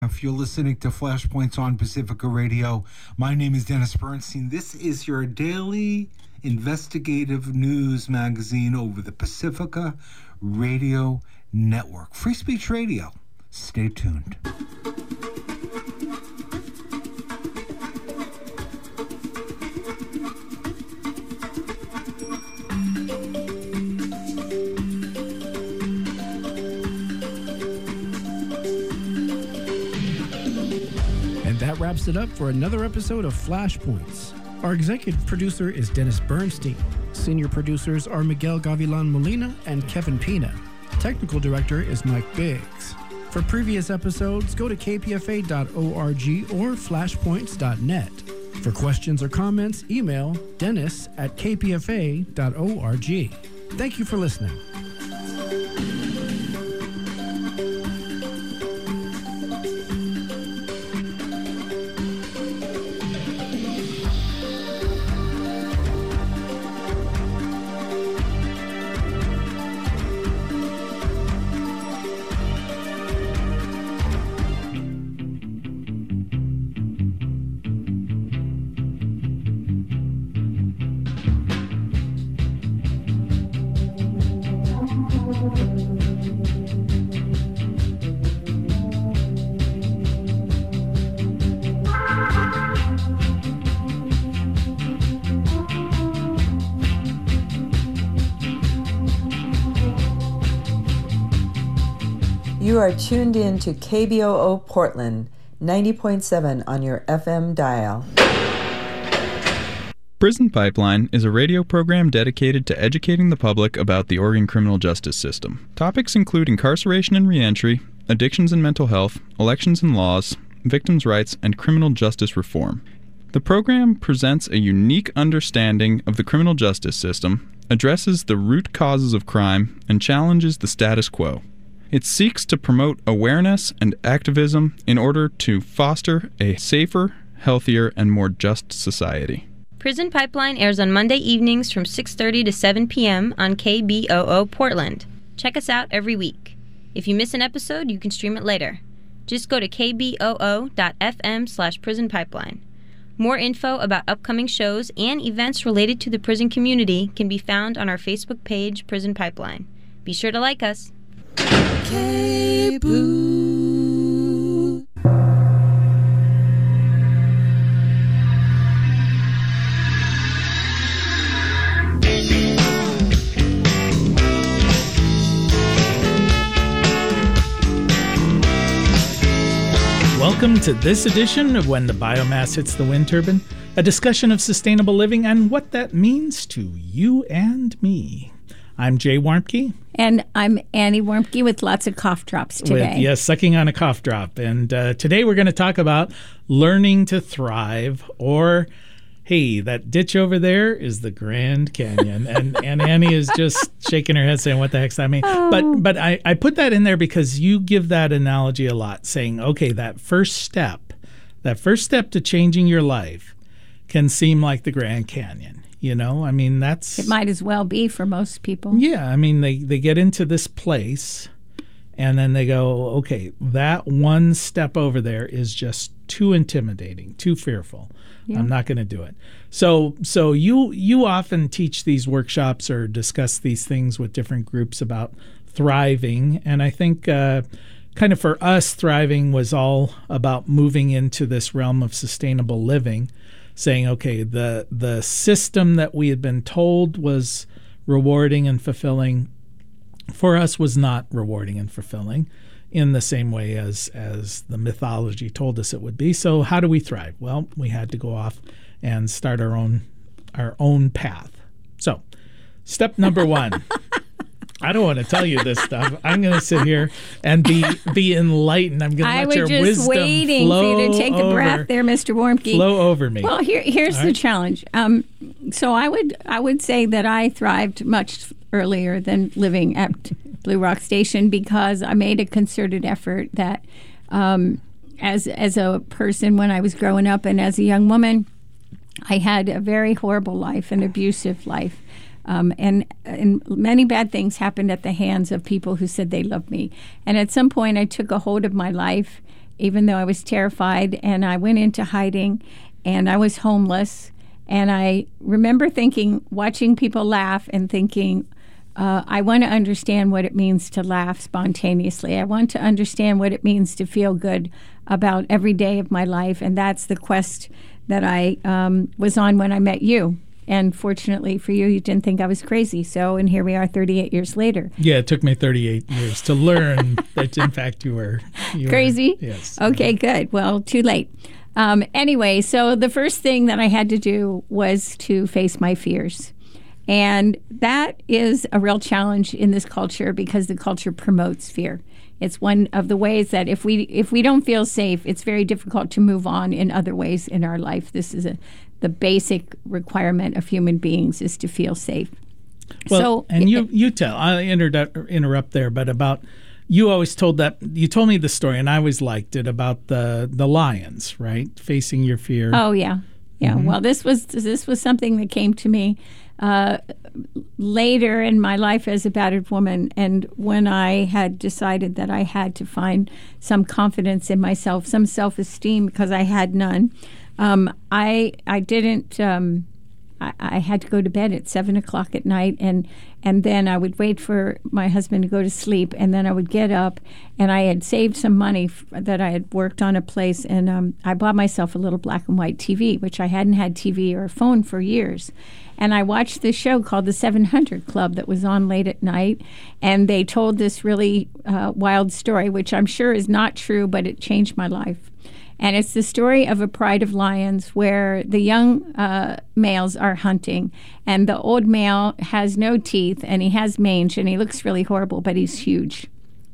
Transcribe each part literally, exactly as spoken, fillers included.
If you're listening to Flashpoints on Pacifica Radio, my name is Dennis Bernstein. This is your daily investigative news magazine over the Pacifica Radio Network. Free Speech Radio. Stay tuned. That wraps it up for another episode of Flashpoints. Our executive producer is Dennis Bernstein. Senior producers are Miguel Gavilan Molina and Kevin Pina. Technical director is Mike Biggs. For previous episodes, go to k p f a dot org or flashpoints dot net. For questions or comments, email dennis at k p f a dot org. Thank you for listening. You are tuned in to K B O O Portland, ninety point seven on your F M dial. Prison Pipeline is a radio program dedicated to educating the public about the Oregon criminal justice system. Topics include incarceration and reentry, addictions and mental health, elections and laws, victims' rights, and criminal justice reform. The program presents a unique understanding of the criminal justice system, addresses the root causes of crime, and challenges the status quo. It seeks to promote awareness and activism in order to foster a safer, healthier, and more just society. Prison Pipeline airs on Monday evenings from six thirty to seven p.m. on K B O O Portland. Check us out every week. If you miss an episode, you can stream it later. Just go to k b o o dot f m slash prison pipeline. More info about upcoming shows and events related to the prison community can be found on our Facebook page, Prison Pipeline. Be sure to like us. K-Boo. Welcome to this edition of When the Biomass Hits the Wind Turbine, a discussion of sustainable living and what that means to you and me. I'm Jay Warmke. And I'm Annie Warmke with lots of cough drops today. With, yes, sucking on a cough drop. And uh, today we're going to talk about learning to thrive, or, hey, that ditch over there is the Grand Canyon. and, and Annie is just shaking her head saying, what the heck's that mean? Oh. But but I, I put that in there because you give that analogy a lot, saying, okay, that first step, that first step to changing your life can seem like the Grand Canyon. You know, I mean, that's... It might as well be for most people. Yeah, I mean, they, they get into this place, and then they go, okay, that one step over there is just too intimidating, too fearful. Yeah. I'm not going to do it. So so you you often teach these workshops or discuss these things with different groups about thriving, and I think uh, kind of for us, thriving was all about moving into this realm of sustainable living, saying, okay, the the system that we had been told was rewarding and fulfilling for us was not rewarding and fulfilling in the same way as as the mythology told us it would be. So how do we thrive? Well, we had to go off and start our own our own path. So step number one. I don't want to tell you this stuff. I'm going to sit here and be be enlightened. I'm going to let your wisdom flow. I was just waiting for you to take over, a breath there, Mister Warmke. Flow over me. Well, here here's All the right. challenge. Um, so I would I would say that I thrived much earlier than living at Blue Rock Station because I made a concerted effort that um, as as a person when I was growing up and as a young woman, I had a very horrible life, an abusive life. Um, and, and many bad things happened at the hands of people who said they loved me. And at some point, I took a hold of my life even though I was terrified, and I went into hiding, and I was homeless. And I remember thinking, watching people laugh and thinking, uh, I want to understand what it means to laugh spontaneously. I want to understand what it means to feel good about every day of my life. And that's the quest that I um, was on when I met you. And fortunately for you, you didn't think I was crazy. So, and here we are thirty-eight years later. Yeah, it took me thirty-eight years to learn that, in fact, you were you crazy. Were, yes. Okay, good. Well, too late. Um, anyway, so the first thing that I had to do was to face my fears. And that is a real challenge in this culture because the culture promotes fear. It's one of the ways that if we if we don't feel safe, it's very difficult to move on in other ways in our life. This is a the basic requirement of human beings is to feel safe. Well, so, and you you tell, I'll interrupt, interrupt there, but about, you always told that, you told me the story, and I always liked it, about the, the lions, right? Facing your fear. Oh, yeah. Yeah. Mm-hmm. Well, this was this was something that came to me uh, later in my life as a battered woman, and when I had decided that I had to find some confidence in myself, some self-esteem, because I had none. Um, I I didn't. Um, I, I had to go to bed at seven o'clock at night, and and then I would wait for my husband to go to sleep, and then I would get up, and I had saved some money f- that I had worked on a place, and um, I bought myself a little black and white T V, which I hadn't had T V or a phone for years. And I watched this show called The seven hundred Club that was on late at night, and they told this really uh, wild story, which I'm sure is not true, but it changed my life. And it's the story of a pride of lions where the young uh, males are hunting, and the old male has no teeth, and he has mange, and he looks really horrible, but he's huge.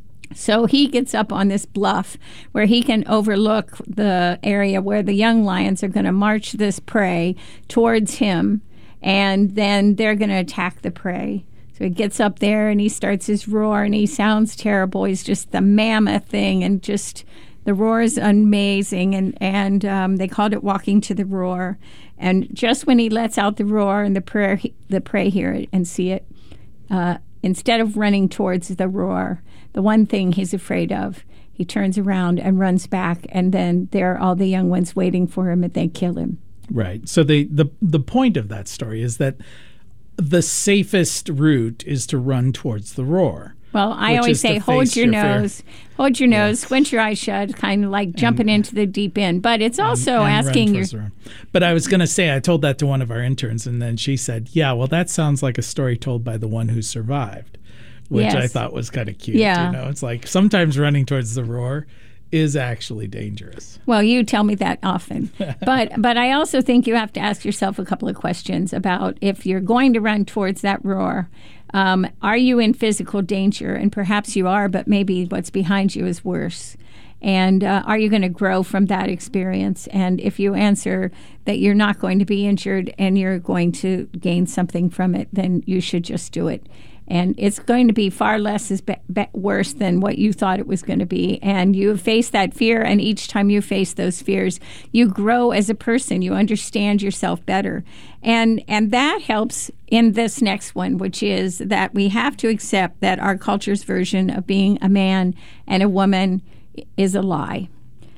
So he gets up on this bluff where he can overlook the area where the young lions are going to march this prey towards him, and then they're going to attack the prey. So he gets up there, and he starts his roar, and he sounds terrible. He's just the mammoth thing, and just... the roar is amazing, and, and um, they called it walking to the roar. And just when he lets out the roar and the prey, the prey hear it and see it, uh, instead of running towards the roar, the one thing he's afraid of, he turns around and runs back, and then there are all the young ones waiting for him, and they kill him. Right. So the, the, the point of that story is that the safest route is to run towards the roar. Well, I always say, hold your, your nose, hold your nose, yeah. Squint your eyes shut, kind of like jumping and, into the deep end. But it's also and, and asking your... But I was going to say, I told that to one of our interns, and then she said, yeah, well, that sounds like a story told by the one who survived, which yes. I thought was kind of cute. Yeah. You know, it's like sometimes running towards the roar is actually dangerous. Well, you tell me that often. but but I also think you have to ask yourself a couple of questions about if you're going to run towards that roar, um, are you in physical danger? And perhaps you are, but maybe what's behind you is worse. And uh, are you going to grow from that experience? And if you answer that you're not going to be injured and you're going to gain something from it, then you should just do it. And it's going to be far less is be- be- worse than what you thought it was going to be. And you face that fear, and each time you face those fears, you grow as a person. You understand yourself better. And and that helps in this next one, which is that we have to accept that our culture's version of being a man and a woman is a lie.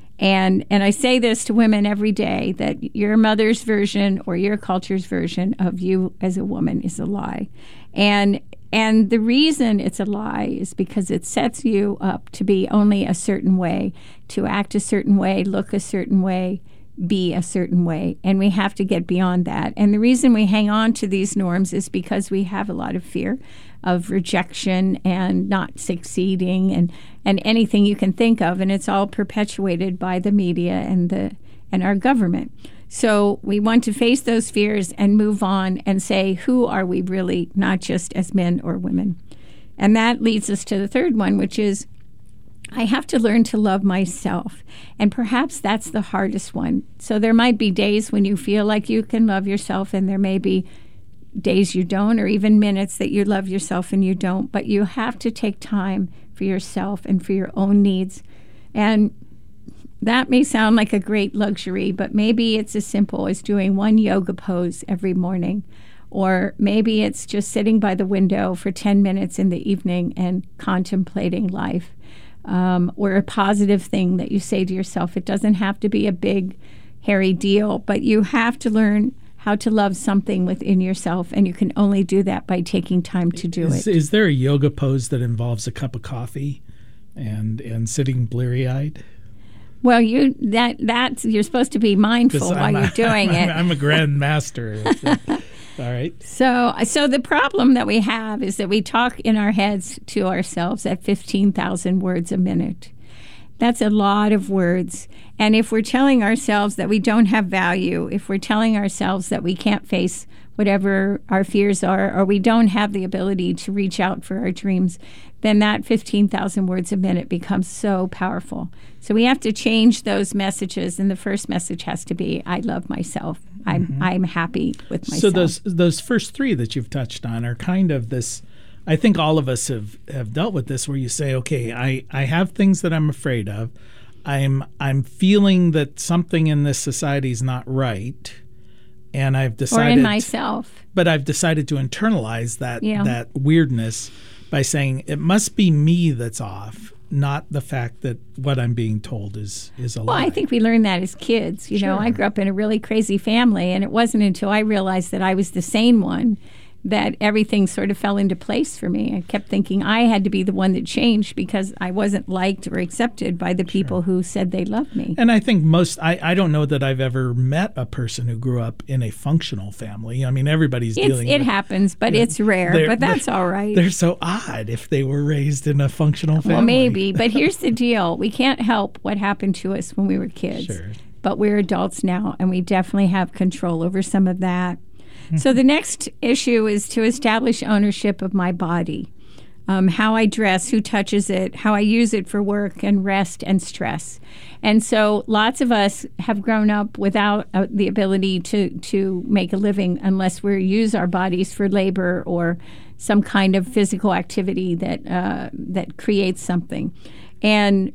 And and I say this to women every day, that your mother's version or your culture's version of you as a woman is a lie. And And the reason it's a lie is because it sets you up to be only a certain way, to act a certain way, look a certain way, be a certain way. And we have to get beyond that. And the reason we hang on to these norms is because we have a lot of fear of rejection and not succeeding and, and anything you can think of. And it's all perpetuated by the media and the and our government. So we want to face those fears and move on and say, who are we really, not just as men or women? And that leads us to the third one, which is I have to learn to love myself. And perhaps that's the hardest one. So there might be days when you feel like you can love yourself, and there may be days you don't, or even minutes that you love yourself and you don't. But you have to take time for yourself and for your own needs. And that may sound like a great luxury, but maybe it's as simple as doing one yoga pose every morning. Or maybe it's just sitting by the window for ten minutes in the evening and contemplating life. um, or a positive thing that you say to yourself. It doesn't have to be a big, hairy deal, but you have to learn how to love something within yourself, and you can only do that by taking time to do is, it. Is there a yoga pose that involves a cup of coffee and and sitting bleary-eyed? Well, you that that's you're supposed to be mindful while a, you're doing I'm, it. I'm a grand master. All right. So, so the problem that we have is that we talk in our heads to ourselves at fifteen thousand words a minute. That's a lot of words. And if we're telling ourselves that we don't have value, if we're telling ourselves that we can't face whatever our fears are, or we don't have the ability to reach out for our dreams, then that fifteen thousand words a minute becomes so powerful. So we have to change those messages, and the first message has to be, I love myself. I'm mm-hmm. I'm happy with myself. So those those first three that you've touched on are kind of this, I think all of us have, have dealt with this, where you say, okay, I, I have things that I'm afraid of. I'm I'm feeling that something in this society is not right, and I've decided, or in myself. But I've decided to internalize that yeah. that weirdness by saying it must be me that's off, not the fact that what I'm being told is is a well, lie. I think we learn that as kids. You sure. know, I grew up in a really crazy family, and it wasn't until I realized that I was the sane one that everything sort of fell into place for me. I kept thinking I had to be the one that changed because I wasn't liked or accepted by the people sure. who said they loved me. And I think most, I, I don't know that I've ever met a person who grew up in a functional family. I mean, everybody's it's, dealing It with, happens, but you know, it's rare, but that's all right. They're so odd if they were raised in a functional family. Well, maybe, but here's the deal. We can't help what happened to us when we were kids. Sure. But we're adults now, and we definitely have control over some of that. So the next issue is to establish ownership of my body, um, how I dress, who touches it, how I use it for work and rest and stress. And so lots of us have grown up without uh, the ability to, to make a living unless we use our bodies for labor or some kind of physical activity that uh, that creates something. And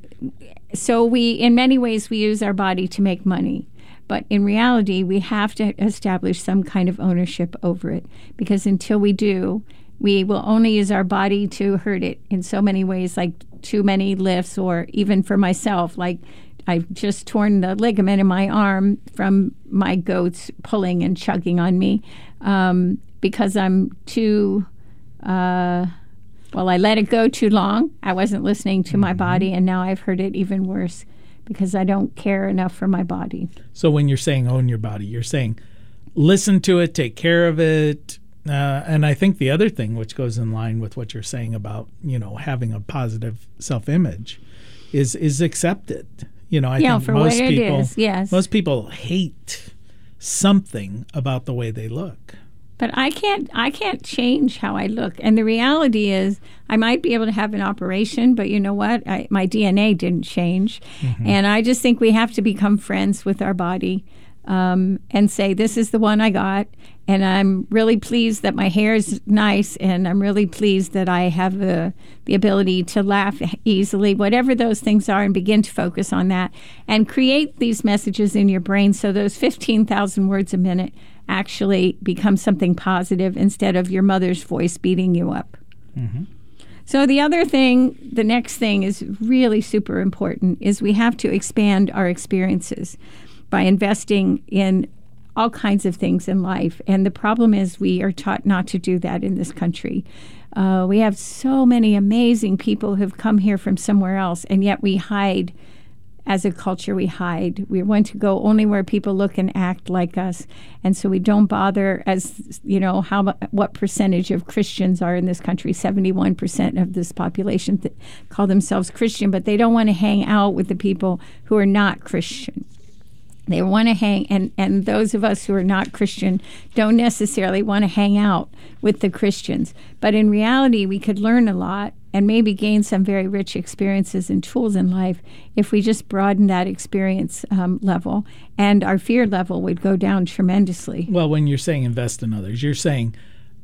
so we, in many ways, we use our body to make money. But in reality, we have to establish some kind of ownership over it, because until we do, we will only use our body to hurt it in so many ways, like too many lifts, or even for myself, like I've just torn the ligament in my arm from my goats pulling and chugging on me um, because I'm too, uh, well, I let it go too long. I wasn't listening to mm-hmm. my body, and now I've hurt it even worse, because I don't care enough for my body. So when you're saying own your body, you're saying listen to it, take care of it. Uh, and I think the other thing, which goes in line with what you're saying about, you know, having a positive self-image, is is accept it. You know, I yeah, think for most what people, it is, yes. most people hate something about the way they look. But I can't I can't change how I look. And the reality is I might be able to have an operation, but you know what? I, my D N A didn't change. Mm-hmm. And I just think we have to become friends with our body um, and say, this is the one I got. And I'm really pleased that my hair is nice. And I'm really pleased that I have the, the ability to laugh easily, whatever those things are, and begin to focus on that. And create these messages in your brain so those fifteen thousand words a minute actually become something positive instead of your mother's voice beating you up. Mm-hmm. So the other thing, the next thing is really super important, is we have to expand our experiences by investing in all kinds of things in life. And the problem is we are taught not to do that in this country. Uh, we have so many amazing people who've come here from somewhere else, and yet we hide. As a culture, we hide. We want to go only where people look and act like us, and so we don't bother. As you know, how what percentage of Christians are in this country? seventy-one percent of this population that call themselves Christian, but they don't want to hang out with the people who are not Christian. They want to hang, and, and those of us who are not Christian don't necessarily want to hang out with the Christians. But in reality, we could learn a lot and maybe gain some very rich experiences and tools in life if we just broaden that experience um, level, and our fear level would go down tremendously. Well, when you're saying invest in others, you're saying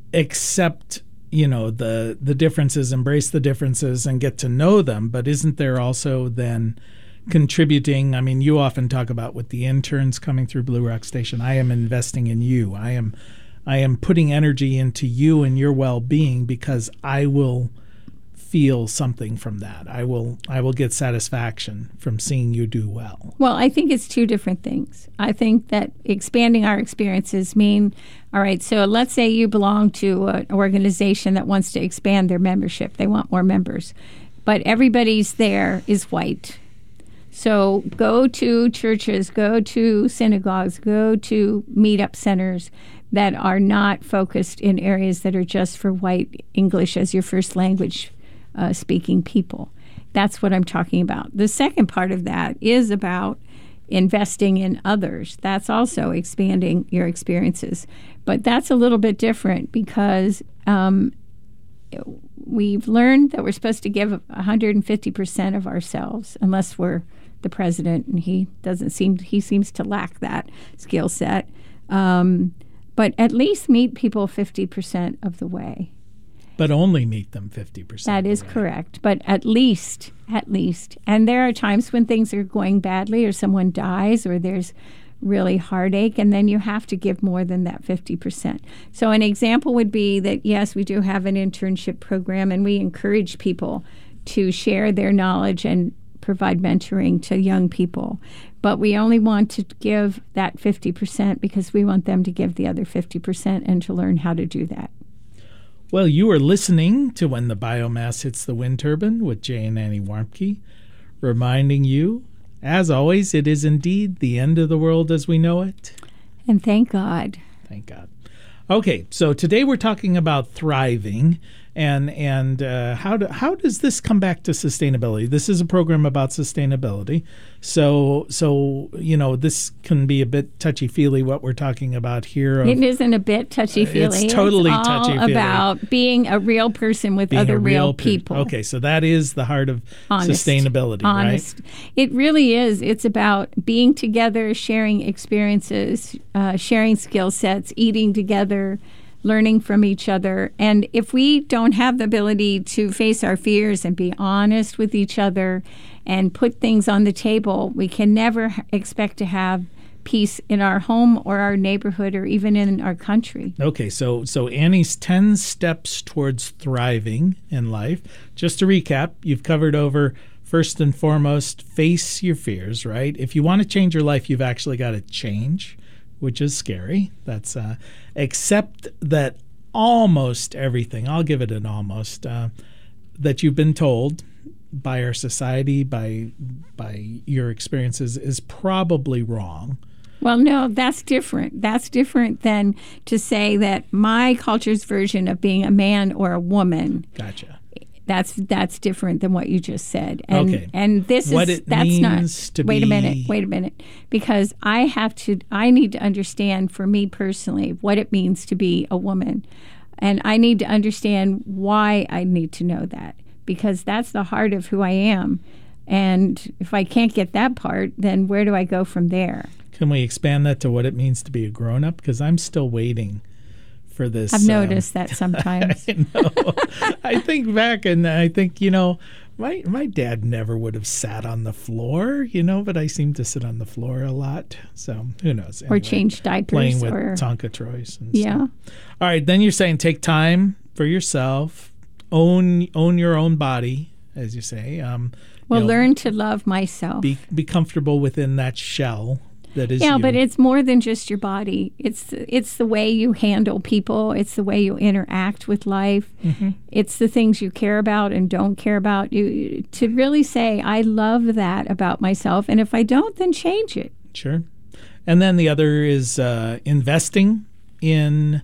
accept, you know, the the differences, embrace the differences, and get to know them. But isn't there also then contributing? I mean, you often talk about with the interns coming through Blue Rock Station, I am investing in you. I am I am putting energy into you and your well-being, because I will feel something from that. I will I will get satisfaction from seeing you do well. Well, I think it's two different things. I think that expanding our experiences mean, all right, so let's say you belong to an organization that wants to expand their membership. They want more members. But everybody's there is white. So go to churches, go to synagogues, go to meetup centers that are not focused in areas that are just for white English as your first language uh, speaking people. That's what I'm talking about. The second part of that is about investing in others. That's also expanding your experiences. But that's a little bit different because um, we've learned that we're supposed to give one hundred fifty percent of ourselves, unless we're the president, and he doesn't seem he seems to lack that skill set. Um, but at least meet people fifty percent of the way. But only meet them fifty percent. That is correct. But at least, at least. And there are times when things are going badly, or someone dies, or there's really heartache, and then you have to give more than that fifty percent. So an example would be that, yes, we do have an internship program, and we encourage people to share their knowledge and provide mentoring to young people. But we only want to give that fifty percent because we want them to give the other fifty percent and to learn how to do that. Well, you are listening to When the Biomass Hits the Wind Turbine with Jay and Annie Warmke, reminding you, as always, it is indeed the end of the world as we know it. And thank God. Thank God. Okay, so today we're talking about thriving, and and uh, how do, how does this come back to sustainability? This is a program about sustainability, so so you know this can be a bit touchy feely what we're talking about here. Of, it isn't a bit touchy feely. It's totally it's all touchy feely. About being a real person with being other real, real people. Per- okay, so that is the heart of Honest, sustainability, honest. right? It really is. It's about being together, sharing experiences, uh, sharing skill sets, eating together, learning from each other. And if we don't have the ability to face our fears and be honest with each other and put things on the table, we can never expect to have peace in our home or our neighborhood or even in our country. Okay, so so Annie's ten steps towards thriving in life. Just to recap, you've covered over, first and foremost, face your fears, right? If you want to change your life, you've actually got to change, which is scary. That's uh, accept that almost everything, I'll give it an almost, uh, that you've been told by our society, by by your experiences, is probably wrong. Well, no, that's different. That's different than to say that my culture's version of being a man or a woman. Gotcha. That's that's different than what you just said. And, okay. And this what is it that's means not. To wait be... a minute. Wait a minute. Because I have to. I need to understand, for me personally, what it means to be a woman, and I need to understand why I need to know that, because that's the heart of who I am. And if I can't get that part, then where do I go from there? Can we expand that to what it means to be a grown-up? Because I'm still waiting for this. I've noticed um, that sometimes. I know. I think back, and I think, you know, my my dad never would have sat on the floor, you know, but I seem to sit on the floor a lot. So who knows? Anyway, or change diapers. Playing with or, Tonka Troys and yeah. stuff. All right, then you're saying take time for yourself, own own your own body, as you say. Um, well, you know, learn to love myself. Be be comfortable within that shell. That is yeah, you. But it's more than just your body. It's it's the way you handle people. It's the way you interact with life. Mm-hmm. It's the things you care about and don't care about. You to really say, I love that about myself, and if I don't, then change it. Sure. And then the other is uh, investing in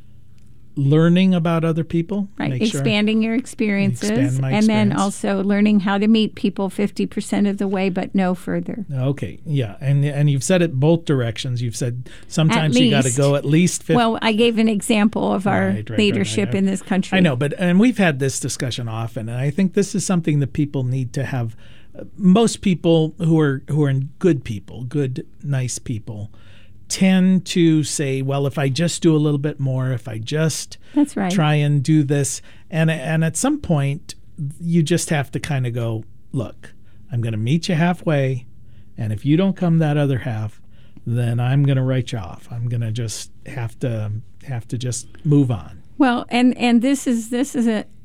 learning about other people. Right, Make expanding sure. your experiences. Expand my and then experience. also learning how to meet people fifty percent of the way, but no further. Okay, yeah. And and you've said it both directions. You've said sometimes you got to go at least fifty. Well, I gave an example of our right, right, leadership right, right. in this country. I know, but and we've had this discussion often, and I think this is something that people need to have. Uh, most people who are who are good people, good, nice people, tend to say, well, if I just do a little bit more, if I just That's right. try and do this, and and at some point you just have to kind of go, look, I'm going to meet you halfway, and if you don't come that other half, then I'm going to write you off. I'm going to just have to have to just move on. Well, and and this is this is a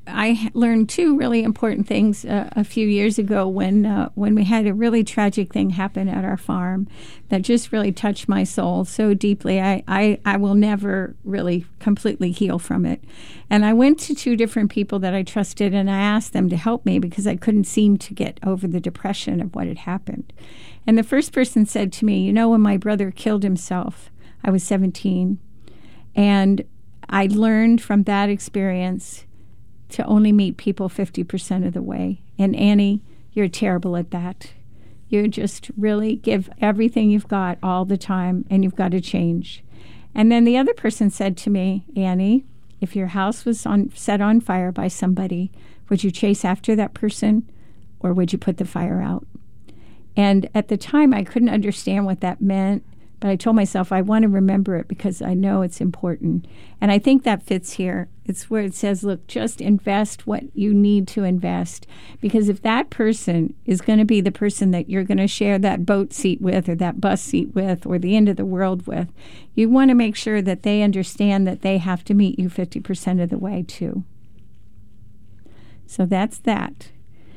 I learned two really important things uh, a few years ago when uh, when we had a really tragic thing happen at our farm that just really touched my soul so deeply. I, I, I will never really completely heal from it. And I went to two different people that I trusted, and I asked them to help me because I couldn't seem to get over the depression of what had happened. And the first person said to me, you know, when my brother killed himself, I was seventeen, and I learned from that experience to only meet people fifty percent of the way. And Annie, you're terrible at that. You just really give everything you've got all the time, and you've got to change. And then the other person said to me, Annie, if your house was on, set on fire by somebody, would you chase after that person, or would you put the fire out? And at the time, I couldn't understand what that meant. But I told myself I want to remember it because I know it's important. And I think that fits here. It's where it says, look, just invest what you need to invest. Because if that person is going to be the person that you're going to share that boat seat with or that bus seat with or the end of the world with, you want to make sure that they understand that they have to meet you fifty percent of the way too. So that's that.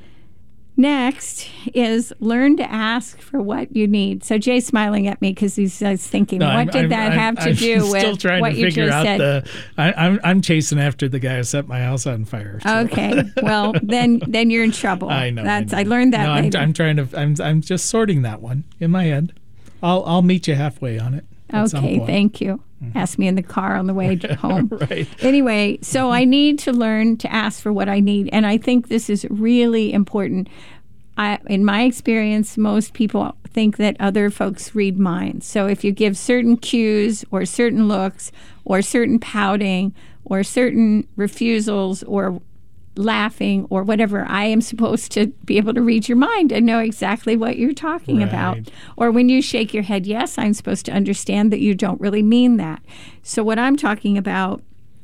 Next is learn to ask for what you need. So Jay's smiling at me because he's uh, thinking, no, what I'm, did I'm, that I'm, have to I'm do still with trying what to you figure just out said? The, I, I'm, I'm chasing after the guy who set my house on fire. So. Okay, well then then you're in trouble. I know. That's I, know. I learned that no, later. I'm, I'm trying to. I'm I'm just sorting that one in my head. I'll I'll meet you halfway on it. Okay, thank you. Mm-hmm. Ask me in the car on the way home. Right. Anyway, so I need to learn to ask for what I need, and I think this is really important. I, in my experience, most people think that other folks read minds. So if you give certain cues or certain looks or certain pouting or certain refusals or laughing or whatever, I am supposed to be able to read your mind and know exactly what you're talking right. about. Or when you shake your head yes, I'm supposed to understand that you don't really mean that. So what I'm talking about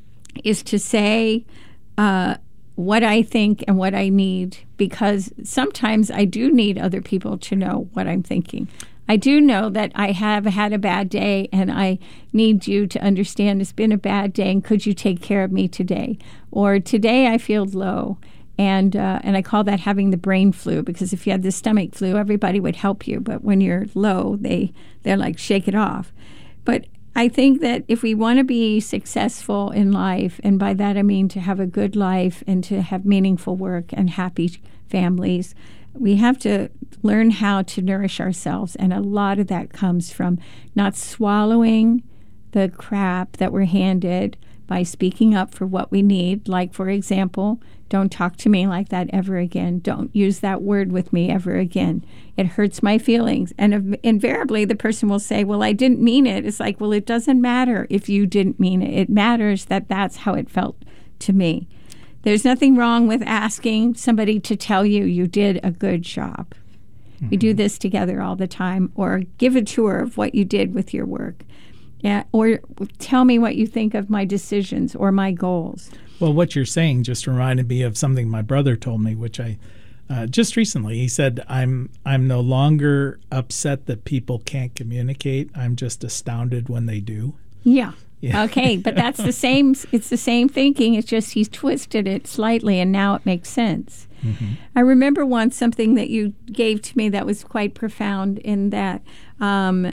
is to say, uh, what I think and what I need, because sometimes I do need other people to know what I'm thinking. I do know that I have had a bad day and I need you to understand it's been a bad day and could you take care of me today? Or today I feel low. And uh, and I call that having the brain flu, because if you had the stomach flu, everybody would help you. But when you're low, they, they're like, shake it off. But I think that if we want to be successful in life, and by that I mean to have a good life and to have meaningful work and happy families, we have to learn how to nourish ourselves. And a lot of that comes from not swallowing the crap that we're handed by speaking up for what we need. Like, for example, don't talk to me like that ever again. Don't use that word with me ever again. It hurts my feelings. And invariably, the person will say, well, I didn't mean it. It's like, well, it doesn't matter if you didn't mean it. It matters that that's how it felt to me. There's nothing wrong with asking somebody to tell you you did a good job. Mm-hmm. We do this together all the time. Or give a tour of what you did with your work. Yeah, or tell me what you think of my decisions or my goals. Well, what you're saying just reminded me of something my brother told me, which I uh, just recently. He said, I'm I'm no longer upset that people can't communicate. I'm just astounded when they do. Yeah. yeah. Okay, but that's the same. It's the same thinking. It's just he's twisted it slightly, and now it makes sense. Mm-hmm. I remember once something that you gave to me that was quite profound in that um,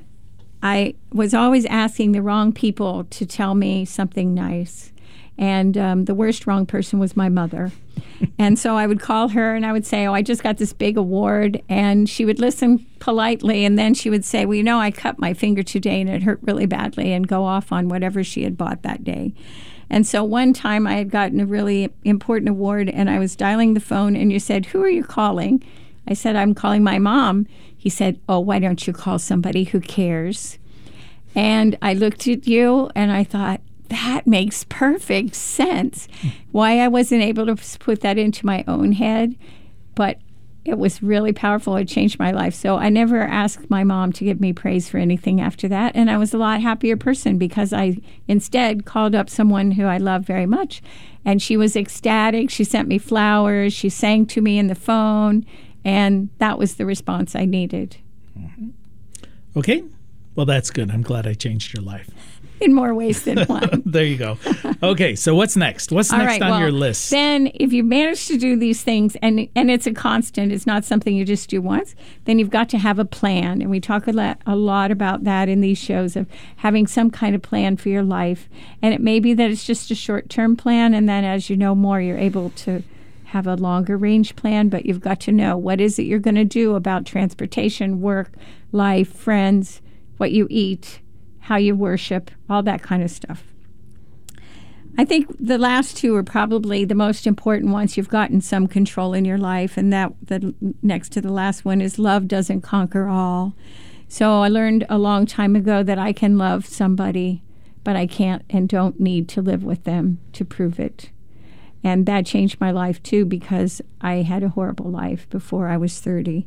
I was always asking the wrong people to tell me something nice. And um, the worst wrong person was my mother. And so I would call her and I would say, oh, I just got this big award. And she would listen politely. And then she would say, well, you know, I cut my finger today and it hurt really badly, and go off on whatever she had bought that day. And so one time I had gotten a really important award and I was dialing the phone and you said, who are you calling? I said, I'm calling my mom. He said, oh, why don't you call somebody who cares? And I looked at you and I thought, that makes perfect sense. Why I wasn't able to put that into my own head, but it was really powerful. It changed my life. So I never asked my mom to give me praise for anything after that. And I was a lot happier person because I instead called up someone who I love very much. And she was ecstatic. She sent me flowers. She sang to me in the phone. And that was the response I needed. Mm-hmm. Okay. Well, that's good. I'm glad I changed your life. in more ways than one. There you go. Okay, so what's next? What's All next right, on well, your list? Then if you manage to do these things, and and it's a constant, it's not something you just do once, then you've got to have a plan. And we talk a lot, a lot about that in these shows, of having some kind of plan for your life. And it may be that it's just a short-term plan, and then as you know more, you're able to have a longer range plan, but you've got to know what is it you're going to do about transportation, work, life, friends, what you eat, how you worship, all that kind of stuff. I think the last two are probably the most important once you've gotten some control in your life, and that the next to the last one is love doesn't conquer all. So I learned a long time ago that I can love somebody, but I can't and don't need to live with them to prove it. And that changed my life, too, because I had a horrible life before I was thirty.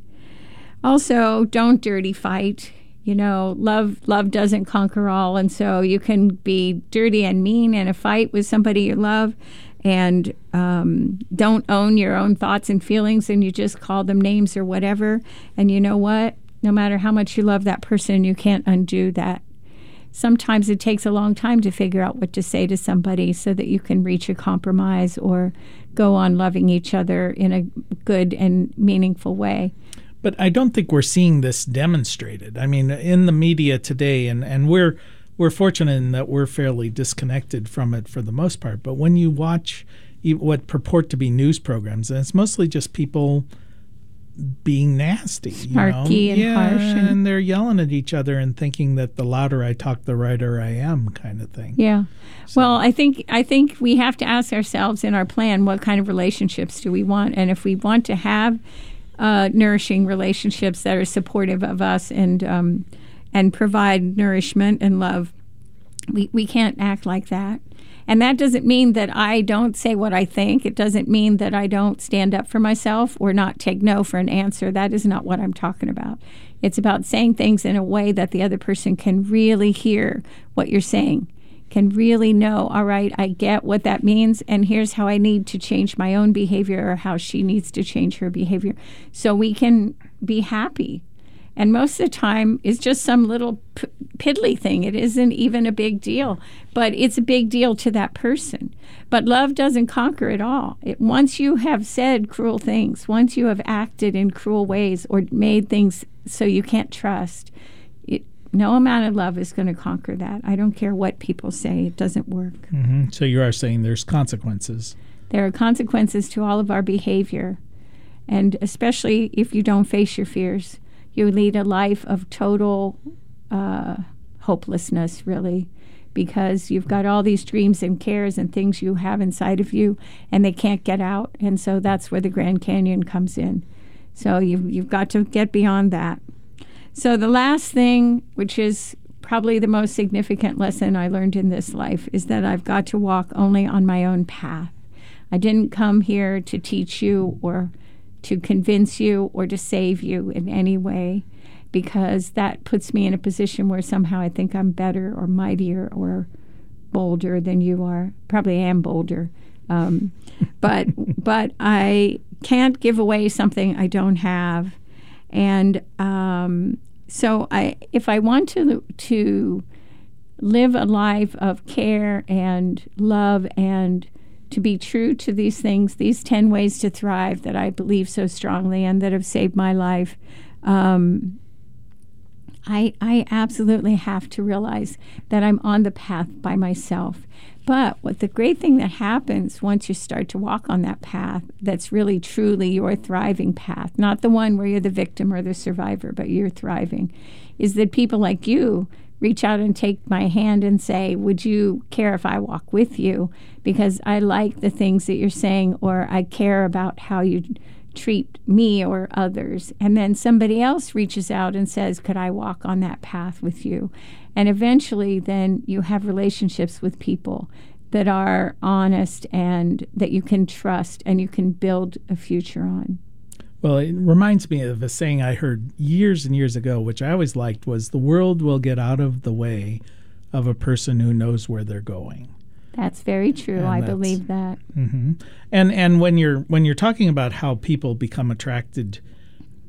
Also, don't dirty fight. You know, love love doesn't conquer all. And so you can be dirty and mean in a fight with somebody you love, and um, don't own your own thoughts and feelings, and you just call them names or whatever. And you know what? No matter how much you love that person, you can't undo that. Sometimes it takes a long time to figure out what to say to somebody so that you can reach a compromise or go on loving each other in a good and meaningful way. But I don't think we're seeing this demonstrated. I mean, in the media today, and, and we're we're fortunate in that we're fairly disconnected from it for the most part. But when you watch what purport to be news programs, and it's mostly just people being nasty, snarky you know? and yeah, harsh, and, and they're yelling at each other and thinking that the louder I talk, the righter I am, kind of thing. Yeah. So. Well, I think I think we have to ask ourselves in our plan, what kind of relationships do we want? And if we want to have uh, nourishing relationships that are supportive of us and um, and provide nourishment and love, we we can't act like that. And that doesn't mean that I don't say what I think. It doesn't mean that I don't stand up for myself or not take no for an answer. That is not what I'm talking about. It's about saying things in a way that the other person can really hear what you're saying, can really know, all right, I get what that means, and here's how I need to change my own behavior or how she needs to change her behavior so we can be happy. And most of the time, it's just some little p- piddly thing. It isn't even a big deal, but it's a big deal to that person. But love doesn't conquer it all. It, once you have said cruel things, once you have acted in cruel ways or made things so you can't trust, it, no amount of love is going to conquer that. I don't care what people say. It doesn't work. Mm-hmm. So you are saying there's consequences. There are consequences to all of our behavior, and especially if you don't face your fears. You lead a life of total uh, hopelessness, really, because you've got all these dreams and cares and things you have inside of you, and they can't get out. And so that's where the Grand Canyon comes in. So you've, you've got to get beyond that. So the last thing, which is probably the most significant lesson I learned in this life, is that I've got to walk only on my own path. I didn't come here to teach you or to convince you or to save you in any way, because that puts me in a position where somehow I think I'm better or mightier or bolder than you are. Probably am bolder. Um, but but I can't give away something I don't have. And um, so I, if I want to to live a life of care and love and to be true to these things, these ten ways to thrive that I believe so strongly and that have saved my life, um, I, I absolutely have to realize that I'm on the path by myself. But what the great thing that happens once you start to walk on that path that's really truly your thriving path, not the one where you're the victim or the survivor, but you're thriving, is that people like you reach out and take my hand and say, would you care if I walk with you? Because I like the things that you're saying, or I care about how you treat me or others. And then somebody else reaches out and says, could I walk on that path with you? And eventually then you have relationships with people that are honest and that you can trust and you can build a future on. Well, it reminds me of a saying I heard years and years ago, which I always liked, was the world will get out of the way of a person who knows where they're going. That's very true. And I believe that. Mm-hmm. And and when you're when you're talking about how people become attracted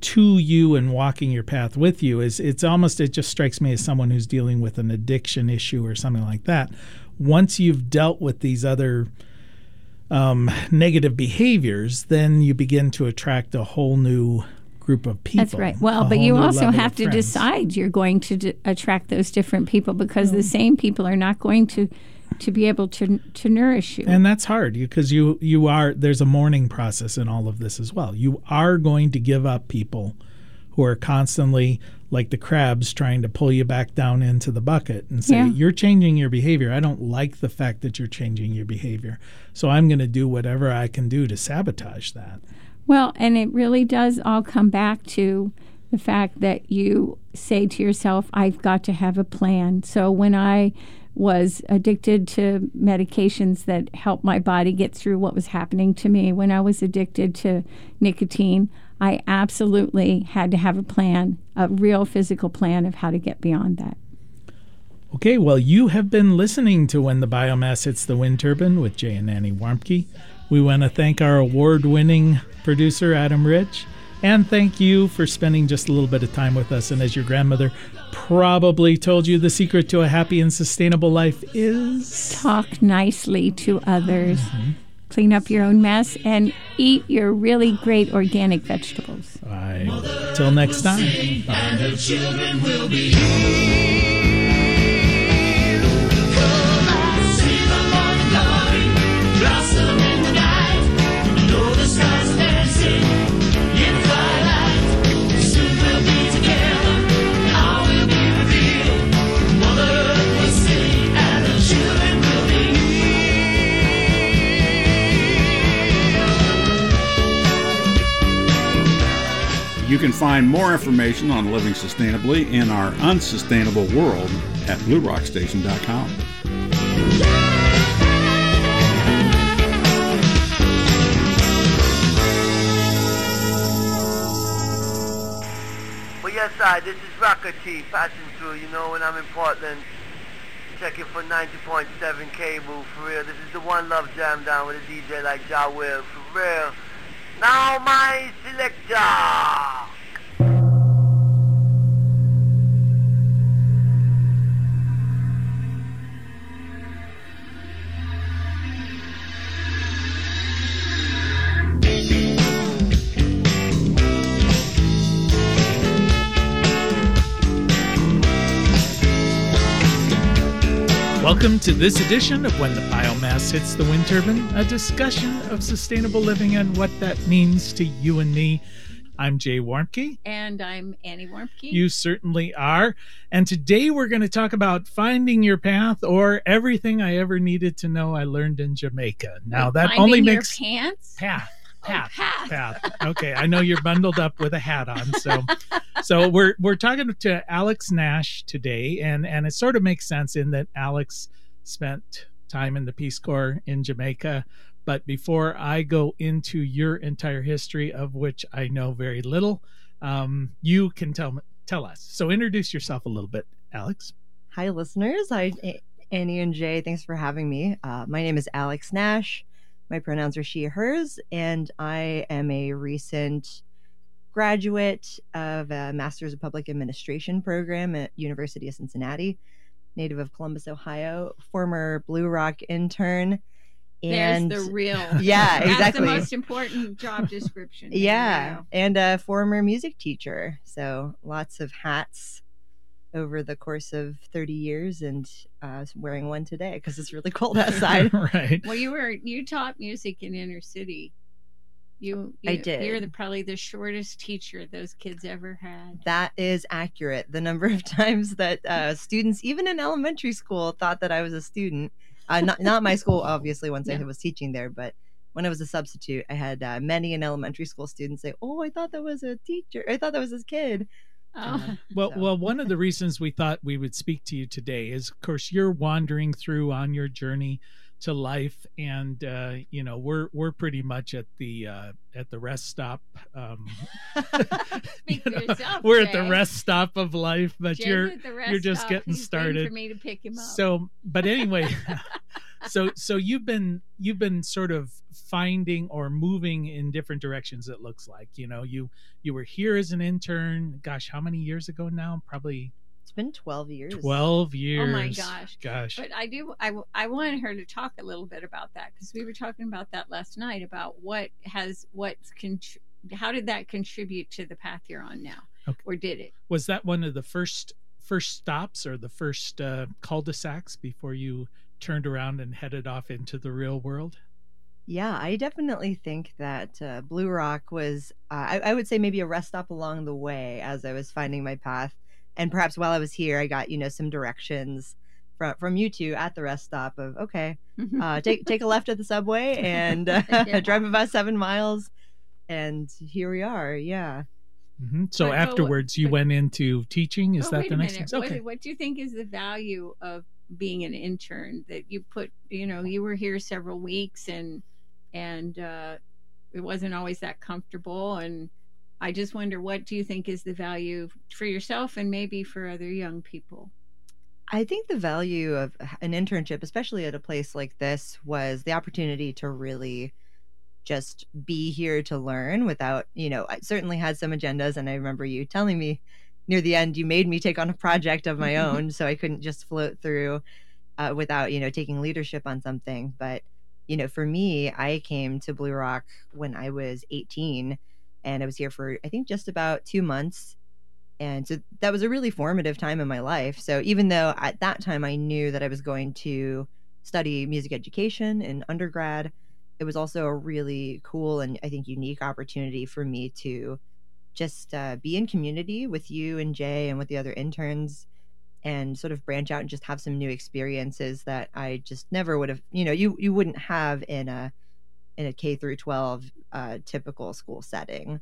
to you and walking your path with you is it's almost, it just strikes me as someone who's dealing with an addiction issue or something like that. Once you've dealt with these other um, negative behaviors, then you begin to attract a whole new group of people. That's right. Well, but you also have to decide you're going to d- attract those different people, because the same people are not going to to be able to to nourish you. And that's hard because you you are there's a mourning process in all of this as well. You are going to give up people who are constantly like the crabs trying to pull you back down into the bucket and say, yeah. You're changing your behavior. I don't like the fact that you're changing your behavior. So I'm going to do whatever I can do to sabotage that. Well, and it really does all come back to the fact that you say to yourself, I've got to have a plan. So when I was addicted to medications that helped my body get through what was happening to me, when I was addicted to nicotine, I absolutely had to have a plan, a real physical plan of how to get beyond that. Okay, well, you have been listening to When the Biomass Hits the Wind Turbine with Jay and Annie Warmke. We want to thank our award-winning producer, Adam Rich, and thank you for spending just a little bit of time with us. And as your grandmother probably told you, the secret to a happy and sustainable life is... talk nicely to others, mm-hmm. clean up your own mess, and eat your really great organic vegetables. All right. Till next time. And the children will be here. You can find more information on living sustainably in our unsustainable world at blue rock station dot com. Well, yes, I. This is Rocker T passing through. You know, when I'm in Portland, checking for ninety point seven cable for real. This is the One Love Jam down with a D J like Ja Will for real. Now my selector. Welcome to this edition of When the Biomass Hits the Wind Turbine, a discussion of sustainable living and what that means to you and me. I'm Jay Warmke. And I'm Annie Warmke. You certainly are. And today we're going to talk about finding your path, or everything I ever needed to know I learned in Jamaica. Now, that finding only your makes... pants? Path. Path, oh, path. path. Okay, I know you're bundled up with a hat on, so so we're we're talking to Alex Nash today, and and it sort of makes sense in that Alex spent time in the Peace Corps in Jamaica. But before I go into your entire history, of which I know very little, um, you can tell tell us. So introduce yourself a little bit, Alex. Hi, listeners. Hi, Annie and Jay. Thanks for having me. Uh, my name is Alex Nash. My pronouns are she, hers, and I am a recent graduate of a Master's of Public Administration program at University of Cincinnati, native of Columbus, Ohio, former Blue Rock intern. And there's the real. Yeah, That's exactly. the most important job description. Yeah, and a former music teacher. So lots of hats over the course of thirty years, and uh, wearing one today because it's really cold outside. Right. Well, you were you taught music in inner city. You, you I did. You're the, probably the shortest teacher those kids ever had. That is accurate. The number of times that uh, students, even in elementary school, thought that I was a student. Uh, not not my school, obviously, once yeah. I was teaching there, but when I was a substitute, I had uh, many in elementary school students say, "Oh, I thought that was a teacher. I thought that was this kid." Oh. Uh, well, so. well, one of the reasons we thought we would speak to you today is, of course, you're wandering through on your journey to life, and uh, you know we're we're pretty much at the uh, at the rest stop. Um, Speak you know, for yourself, we're Jay. at the rest stop of life, but Jay's you're at the rest you're just stop. getting He's started. for me to pick him up. So, but anyway. so so you've been you've been sort of finding or moving in different directions. It looks like, you know, you you were here as an intern. Gosh, how many years ago now? Probably. It's been twelve years. twelve years. Oh my gosh. Gosh. But I do, I, I wanted her to talk a little bit about that because we were talking about that last night about what has, what's, contr- how did that contribute to the path you're on now? Okay. Or did it? Was that one of the first, first stops or the first uh, cul-de-sacs before you turned around and headed off into the real world? Yeah, I definitely think that uh, Blue Rock was, uh, I, I would say maybe a rest stop along the way as I was finding my path. And perhaps while I was here, I got, you know, some directions from from you two at the rest stop of, okay, uh, take take a left at the subway and uh, yeah. drive about seven miles. And here we are. Yeah. Mm-hmm. So but, afterwards, but, you but, went into teaching. Is oh, that wait the a next minute. thing? What, okay. what do you think is the value of being an intern that you put, you know, you were here several weeks and, and uh, it wasn't always that comfortable. And I just wonder, what do you think is the value for yourself and maybe for other young people? I think the value of an internship, especially at a place like this, was the opportunity to really just be here to learn without, you know, I certainly had some agendas. And I remember you telling me near the end, you made me take on a project of my own. So I couldn't just float through uh, without, you know, taking leadership on something. But, you know, for me, I came to Blue Rock when I was eighteen. And I was here for, I think, just about two months. And so that was a really formative time in my life. So even though at that time I knew that I was going to study music education in undergrad, it was also a really cool and I think unique opportunity for me to just uh, be in community with you and Jay and with the other interns and sort of branch out and just have some new experiences that I just never would have, you know, you, you wouldn't have in a in a K through twelve uh, typical school setting.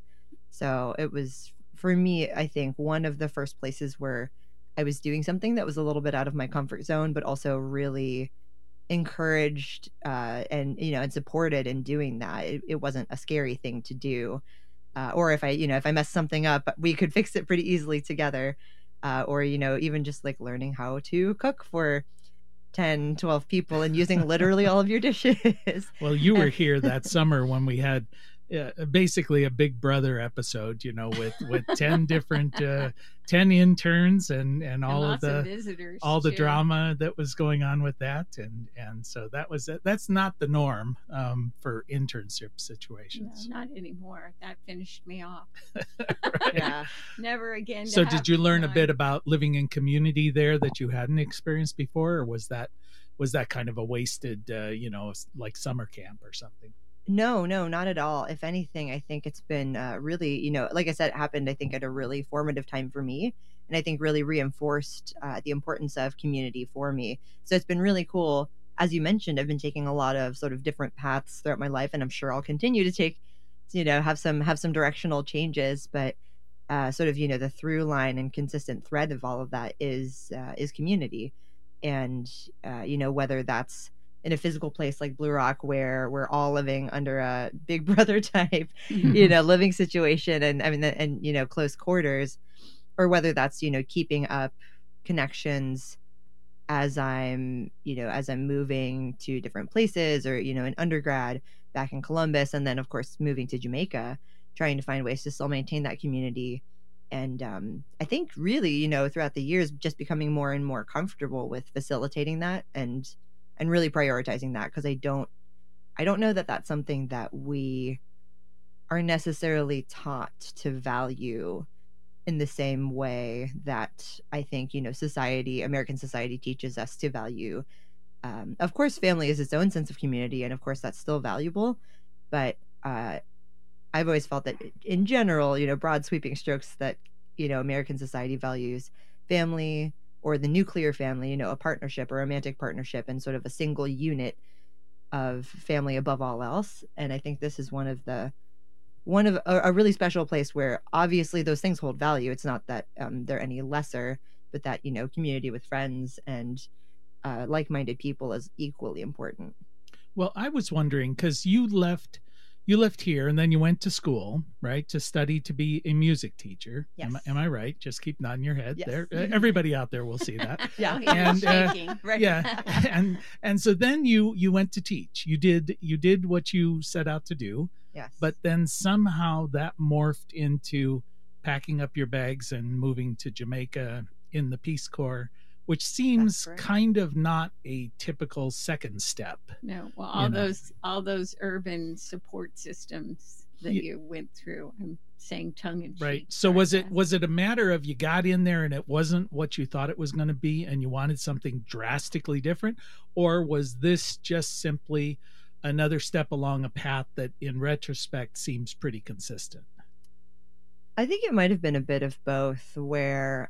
So it was, for me, I think one of the first places where I was doing something that was a little bit out of my comfort zone, but also really encouraged uh, and, you know, and supported in doing that. It, it wasn't a scary thing to do. Uh, or if I, you know, if I messed something up, we could fix it pretty easily together. Uh, or, you know, even just like learning how to cook for ten, twelve people and using literally all of your dishes. Well, you were here that summer when we had uh, basically a Big Brother episode, you know, with, with ten different, uh, ten interns and, and all and of the, of visitors all the too. drama that was going on with that. And, and so that was, that's not the norm um, for internship situations. No, not anymore. That finished me off. Right? Yeah. Never again. So did you learn a time. bit about living in community there that you hadn't experienced before? Or was that, was that kind of a wasted, uh, you know, like summer camp or something? No, no, not at all. If anything, I think it's been uh, really, you know, like I said, it happened, I think, at a really formative time for me. And I think really reinforced uh, the importance of community for me. So it's been really cool. As you mentioned, I've been taking a lot of sort of different paths throughout my life, and I'm sure I'll continue to take, you know, have some have some directional changes. But uh, sort of, you know, the through line and consistent thread of all of that is uh, is community. And, uh, you know, whether that's in a physical place like Blue Rock, where we're all living under a Big Brother type, you know, living situation, and I mean, and you know, close quarters, or whether that's, you know, keeping up connections as I'm, you know, as I'm moving to different places, or you know, in undergrad back in Columbus, and then of course moving to Jamaica, trying to find ways to still maintain that community. And um, I think really, you know, throughout the years, just becoming more and more comfortable with facilitating that and and really prioritizing that, because I don't I don't know that that's something that we are necessarily taught to value in the same way that I think, you know, society, American society teaches us to value. Um, of course, family is its own sense of community, and of course that's still valuable. But uh, I've always felt that in general, you know, broad sweeping strokes, that, you know, American society values family, or the nuclear family, you know, a partnership, a romantic partnership, and sort of a single unit of family above all else. And I think this is one of the, one of a, a really special place where obviously those things hold value. It's not that um, they're any lesser, but that, you know, community with friends and uh, like-minded people is equally important. Well, I was wondering, because you left, you left here and then you went to school, right, to study to be a music teacher. Yes. Am, I- am I right? Just keep nodding your head. Yes. There, uh, everybody out there will see that. Yeah. And uh, Shaking, right. yeah, and and so then you you went to teach. You did you did what you set out to do. Yes. But then somehow that morphed into packing up your bags and moving to Jamaica in the Peace Corps, which seems kind of not a typical second step. No, well, all you know. those all those urban support systems that Ye- you went through. I'm saying tongue in cheek. Right. So was it was it a matter of you got in there and it wasn't what you thought it was going to be and you wanted something drastically different, or was this just simply another step along a path that in retrospect seems pretty consistent? I think it might have been a bit of both, where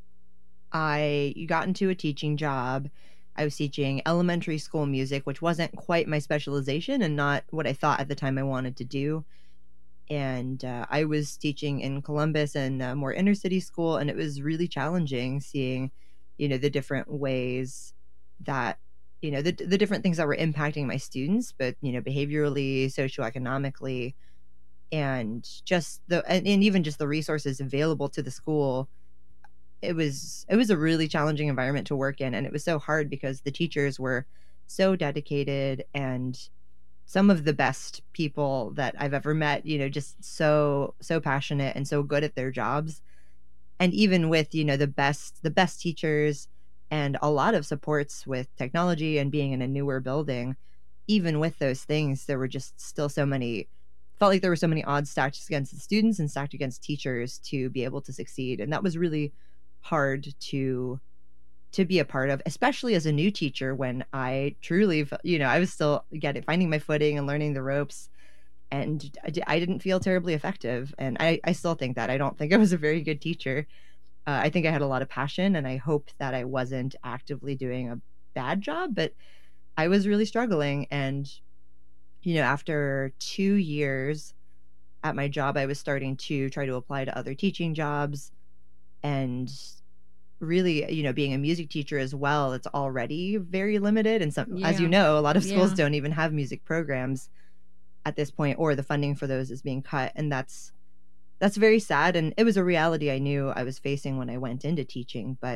I got into a teaching job. I was teaching elementary school music, which wasn't quite my specialization and not what I thought at the time I wanted to do. And uh, I was teaching in Columbus and a more inner city school, and it was really challenging seeing, you know, the different ways that, you know, the the different things that were impacting my students, but, you know, behaviorally, socioeconomically, and just the and, and even just the resources available to the school. It was it was a really challenging environment to work in, and it was so hard because the teachers were so dedicated and some of the best people that I've ever met, you know, just so so passionate and so good at their jobs. And even with, you know, the best the best teachers and a lot of supports with technology and being in a newer building, even with those things, there were just still so many felt like there were so many odds stacked against the students and stacked against teachers to be able to succeed. And that was really hard to to be a part of, especially as a new teacher, when I truly, you know, I was still getting finding my footing and learning the ropes, and I, di- I didn't feel terribly effective. And I, I still think that I don't think I was a very good teacher. Uh, I think I had a lot of passion, and I hoped that I wasn't actively doing a bad job, but I was really struggling. And, you know, after two years at my job, I was starting to try to apply to other teaching jobs. And really, you know, being a music teacher as well, it's already very limited. And some, as you Yeah. know, a lot of schools Yeah. don't even have music programs at this point, or the funding for those is being cut. And that's that's very sad. And it was a reality I knew I was facing when I went into teaching. But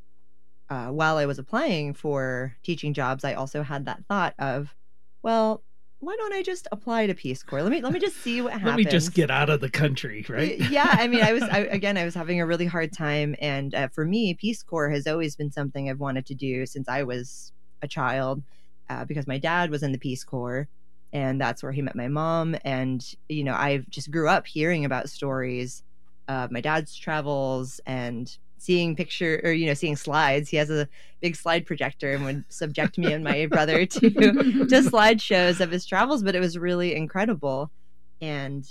uh, while I was applying for teaching jobs, I also had that thought of, well, why don't I just apply to Peace Corps? Let me let me just see what happens. Let me just get out of the country, right? Yeah, I mean, I was I, again, I was having a really hard time, and uh, for me, Peace Corps has always been something I've wanted to do since I was a child, uh, because my dad was in the Peace Corps, and that's where he met my mom. And you know, I've just grew up hearing about stories of my dad's travels and seeing picture or you know seeing slides. He has a big slide projector and would subject me and my brother to to slideshows of his travels, but it was really incredible. And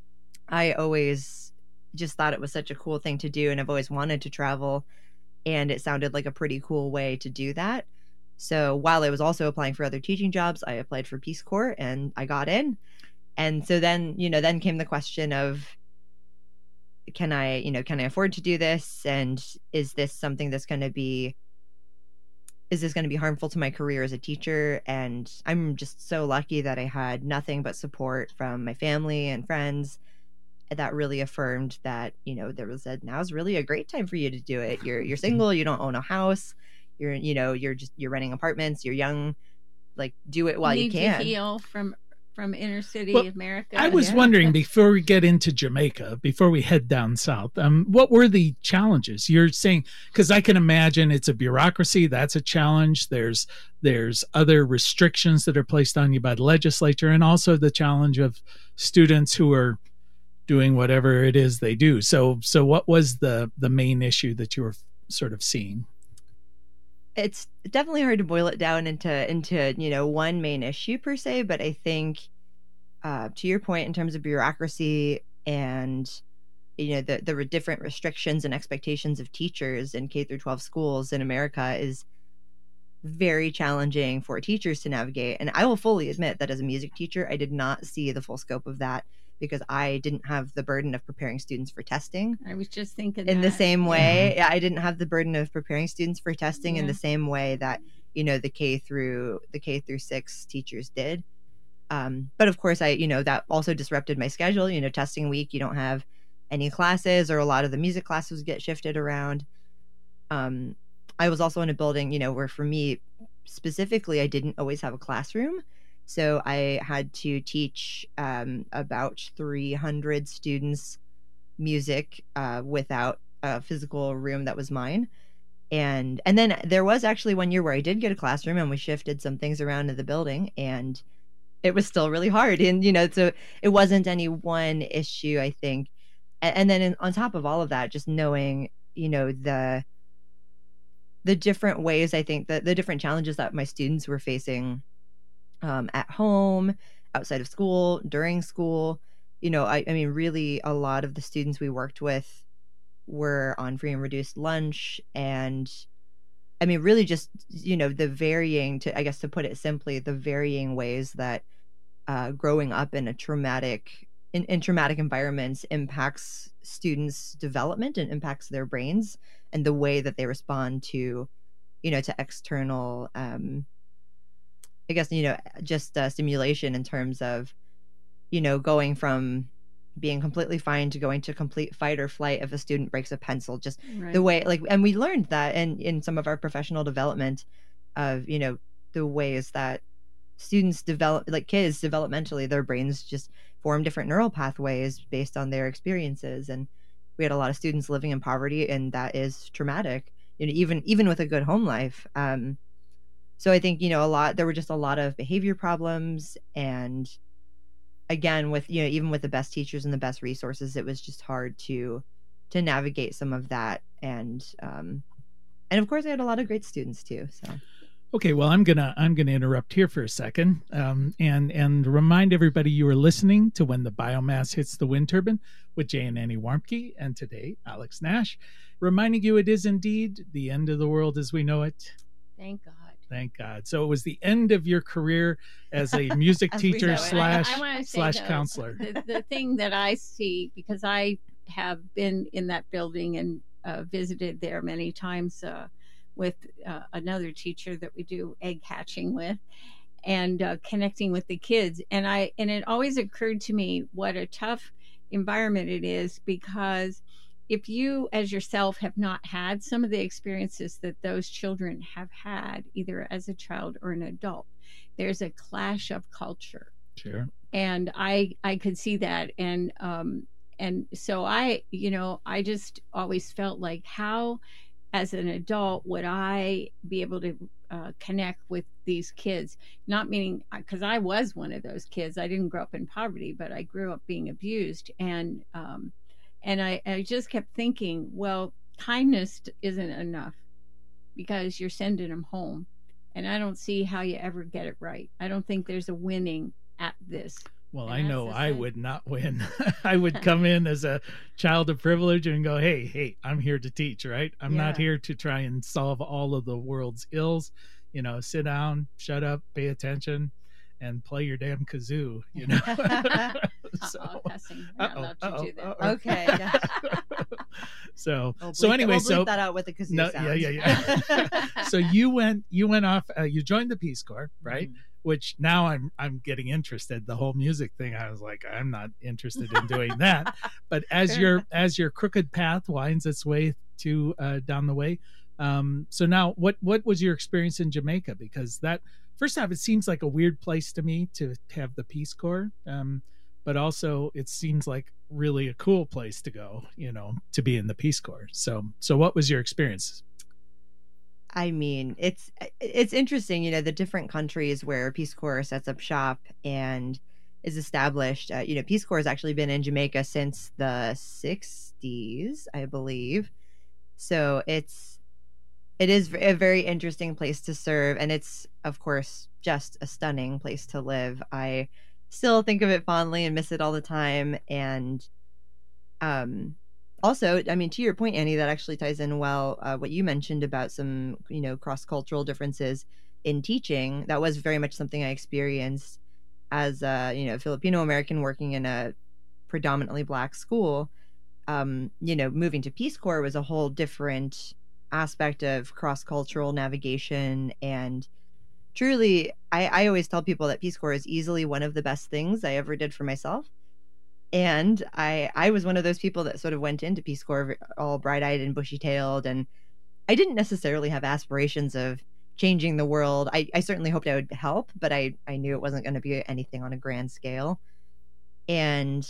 I always just thought it was such a cool thing to do, and I've always wanted to travel, and it sounded like a pretty cool way to do that. So while I was also applying for other teaching jobs, I applied for Peace Corps and I got in. And so then, you know, then came the question of, can I, you know, can I afford to do this? And is this something that's going to be, is this going to be harmful to my career as a teacher? And I'm just so lucky that I had nothing but support from my family and friends that really affirmed that, you know, there was a, now's really a great time for you to do it. You're, you're single, you don't own a house, you're, you know, you're just, you're renting apartments, you're young, like do it while Need you can. to heal from from inner city Well, America. I was Yeah. wondering, before we get into Jamaica, before we head down south, um, what were the challenges you're saying? Because I can imagine it's a bureaucracy. That's a challenge. There's there's other restrictions that are placed on you by the legislature, and also the challenge of students who are doing whatever it is they do. So so what was the the main issue that you were sort of seeing? It's definitely hard to boil it down into into you know one main issue per se, but I think uh, to your point in terms of bureaucracy and you know the the different restrictions and expectations of teachers in K through twelve schools in America is very challenging for teachers to navigate. And I will fully admit that as a music teacher, I did not see the full scope of that because I didn't have the burden of preparing students for testing. I was just thinking In the that. same way, Yeah. I didn't have the burden of preparing students for testing in Yeah. the same way that, you know, the K through the K through six teachers did. Um, but of course, I, you know, that also disrupted my schedule. You know, testing week, you don't have any classes, or a lot of the music classes get shifted around. Um, I was also in a building, you know, where for me specifically, I didn't always have a classroom. So I had to teach um, about three hundred students music uh, without a physical room that was mine. And and then there was actually one year where I did get a classroom, and we shifted some things around in the building, and it was still really hard. And, you know, so it wasn't any one issue, I think. And, and then in, on top of all of that, just knowing, you know, the the different ways, I think that the different challenges that my students were facing um, at home, outside of school, during school, you know, I, I mean, really a lot of the students we worked with were on free and reduced lunch. And I mean, really just, you know, the varying, to, I guess, to put it simply, the varying ways that uh, growing up in a traumatic, in, in traumatic environments impacts students' development and impacts their brains and the way that they respond to, you know, to external, um, I guess, you know, just uh, stimulation in terms of, you know, going from being completely fine to going to complete fight or flight if a student breaks a pencil, just Right. the way, like, and we learned that in, in some of our professional development of, you know, the ways that students develop, like kids developmentally, their brains just form different neural pathways based on their experiences. And we had a lot of students living in poverty, and that is traumatic, you know, even, even with a good home life. Um, so I think, you know, a lot, there were just a lot of behavior problems, and again, with, you know, even with the best teachers and the best resources, it was just hard to to navigate some of that. And um and of course I had a lot of great students too. So Okay, well, I'm gonna I'm gonna interrupt here for a second, um, and and remind everybody you are listening to When the Biomass Hits the Wind Turbine with Jay and Annie Warmke, and today Alex Nash, reminding you it is indeed the end of the world as we know it. Thank God. Thank God. So it was the end of your career as a music As we know teacher it. slash I, I wanna say, slash though, counselor. The, the thing that I see, because I have been in that building and uh, visited there many times uh, with uh, another teacher that we do egg hatching with, and uh, connecting with the kids, and I and it always occurred to me what a tough environment it is, because if you as yourself have not had some of the experiences that those children have had, either as a child or an adult, there's a clash of culture. Sure. And I I could see that. And um and so I, you know, I just always felt like, how as an adult would I be able to uh, connect with these kids? Not meaning, because I was one of those kids. I didn't grow up in poverty, but I grew up being abused. And um And I, I just kept thinking, well, kindness isn't enough, because you're sending them home. And I don't see how you ever get it right. I don't think there's a winning at this. Well, And I that's know the I thing. would not win. I would come in as a child of privilege and go, hey, hey, I'm here to teach, right? I'm not Yeah. here to try and solve all of the world's ills. You know, sit down, shut up, pay attention, and play your damn kazoo, you know? so, Uh-oh, cussing. We're not uh-oh, allowed to uh-oh, do that. uh-oh. okay. so, We'll so bleep- anyway, we'll so bleep that out with the kazoo no, sound. yeah, yeah, yeah. so you went, you went off, uh, you joined the Peace Corps, right? Mhm. Which now I'm, I'm getting interested. The whole music thing, I was like, I'm not interested in doing that. But as Fair your, enough. as your crooked path winds its way to uh, down the way, um, so now, what, what was your experience in Jamaica? Because that, first off, it seems like a weird place to me to have the Peace Corps, um, but also it seems like really a cool place to go, you know, to be in the Peace Corps. So, so what was your experience? I mean, it's it's interesting, you know, the different countries where Peace Corps sets up shop and is established. Uh, you know, Peace Corps has actually been in Jamaica since the sixties, I believe. So it's it is a very interesting place to serve, and it's, of course, just a stunning place to live. I still think of it fondly and miss it all the time. And um also, I mean, to your point, Annie, that actually ties in well uh, what you mentioned about some, you know, cross-cultural differences in teaching. That was very much something I experienced as a, you know, Filipino American working in a predominantly Black school. Um, you know, moving to Peace Corps was a whole different aspect of cross-cultural navigation and truly, I, I always tell people that Peace Corps is easily one of the best things I ever did for myself. And I I was one of those people that sort of went into Peace Corps all bright-eyed and bushy-tailed, and I didn't necessarily have aspirations of changing the world. I, I certainly hoped I would help, but I, I knew it wasn't going to be anything on a grand scale. And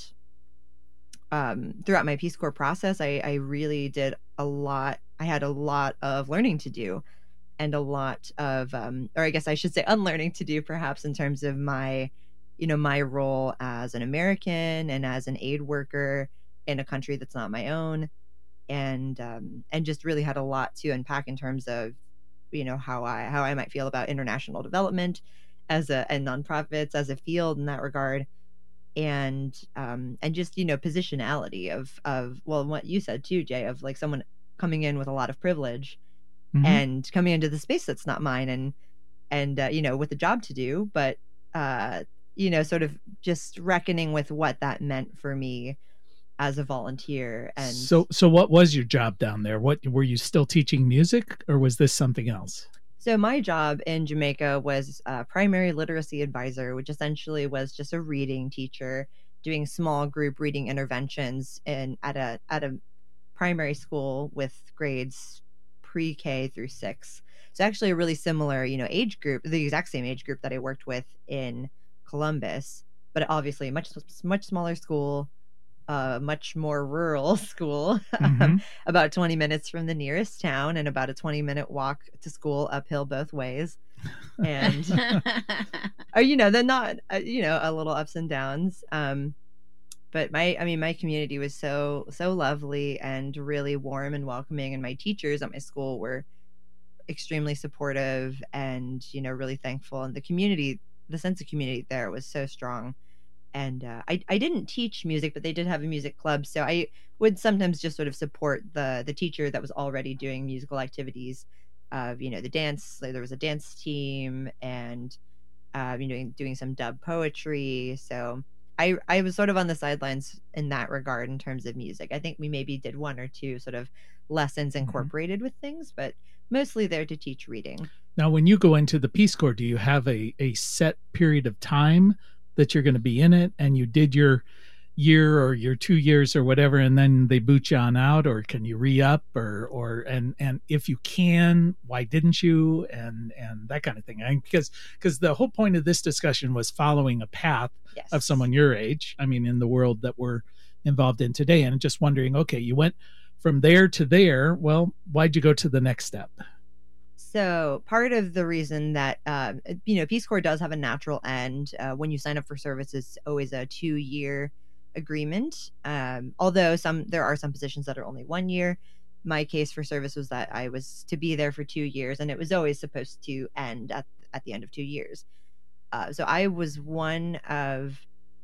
um, throughout my Peace Corps process, I, I really did a lot. I had a lot of learning to do, and a lot of, um, or I guess I should say unlearning to do, perhaps, in terms of my, you know, my role as an American and as an aid worker in a country that's not my own. And, um, and just really had a lot to unpack in terms of, you know, how I, how I might feel about international development as a, and nonprofits as a field in that regard. And, um, and just, you know, positionality of, of, well, what you said too, Jay, of like someone coming in with a lot of privilege mm-hmm. and coming into the space that's not mine, and, and, uh, you know, with a job to do, but, uh, you know, sort of just reckoning with what that meant for me as a volunteer. And so, so what was your job down there? What were you still teaching music, or was this something else? So my job in Jamaica was a primary literacy advisor, which essentially was just a reading teacher doing small group reading interventions in at a at a primary school with grades pre-K through six. So actually a really similar, you know, age group, the exact same age group that I worked with in Columbus, but obviously a much much smaller school, a much more rural school, mm-hmm. about twenty minutes from the nearest town, and about a twenty minute walk to school uphill both ways. And, or, you know, they're not, uh, you know, a little ups and downs. Um, but my, I mean, my community was so, so lovely and really warm and welcoming. And my teachers at my school were extremely supportive and, you know, really thankful. And the community, the sense of community there was so strong. And uh, I, I didn't teach music, but they did have a music club. So I would sometimes just sort of support the the teacher that was already doing musical activities of, you know, the dance. Like there was a dance team, and, uh, you know, doing, doing some dub poetry. So I, I was sort of on the sidelines in that regard in terms of music. I think we maybe did one or two sort of lessons incorporated mm-hmm. with things, but mostly there to teach reading. Now, when you go into the Peace Corps, do you have a, a set period of time that you're going to be in it, and you did your year or your two years or whatever, and then they boot you on out, or can you re-up, or or and and if you can, why didn't you, and and that kind of thing? I, because because the whole point of this discussion was following a path yes. of someone your age. I mean, in the world that we're involved in today, and just wondering, okay, you went from there to there. Well, why'd you go to the next step? So part of the reason that, um, you know, Peace Corps does have a natural end. Uh, when you sign up for service, it's always a two-year agreement. Um, although some there are some positions that are only one year. My case for service was that I was to be there for two years, and it was always supposed to end at, at the end of two years. Uh, so I was one of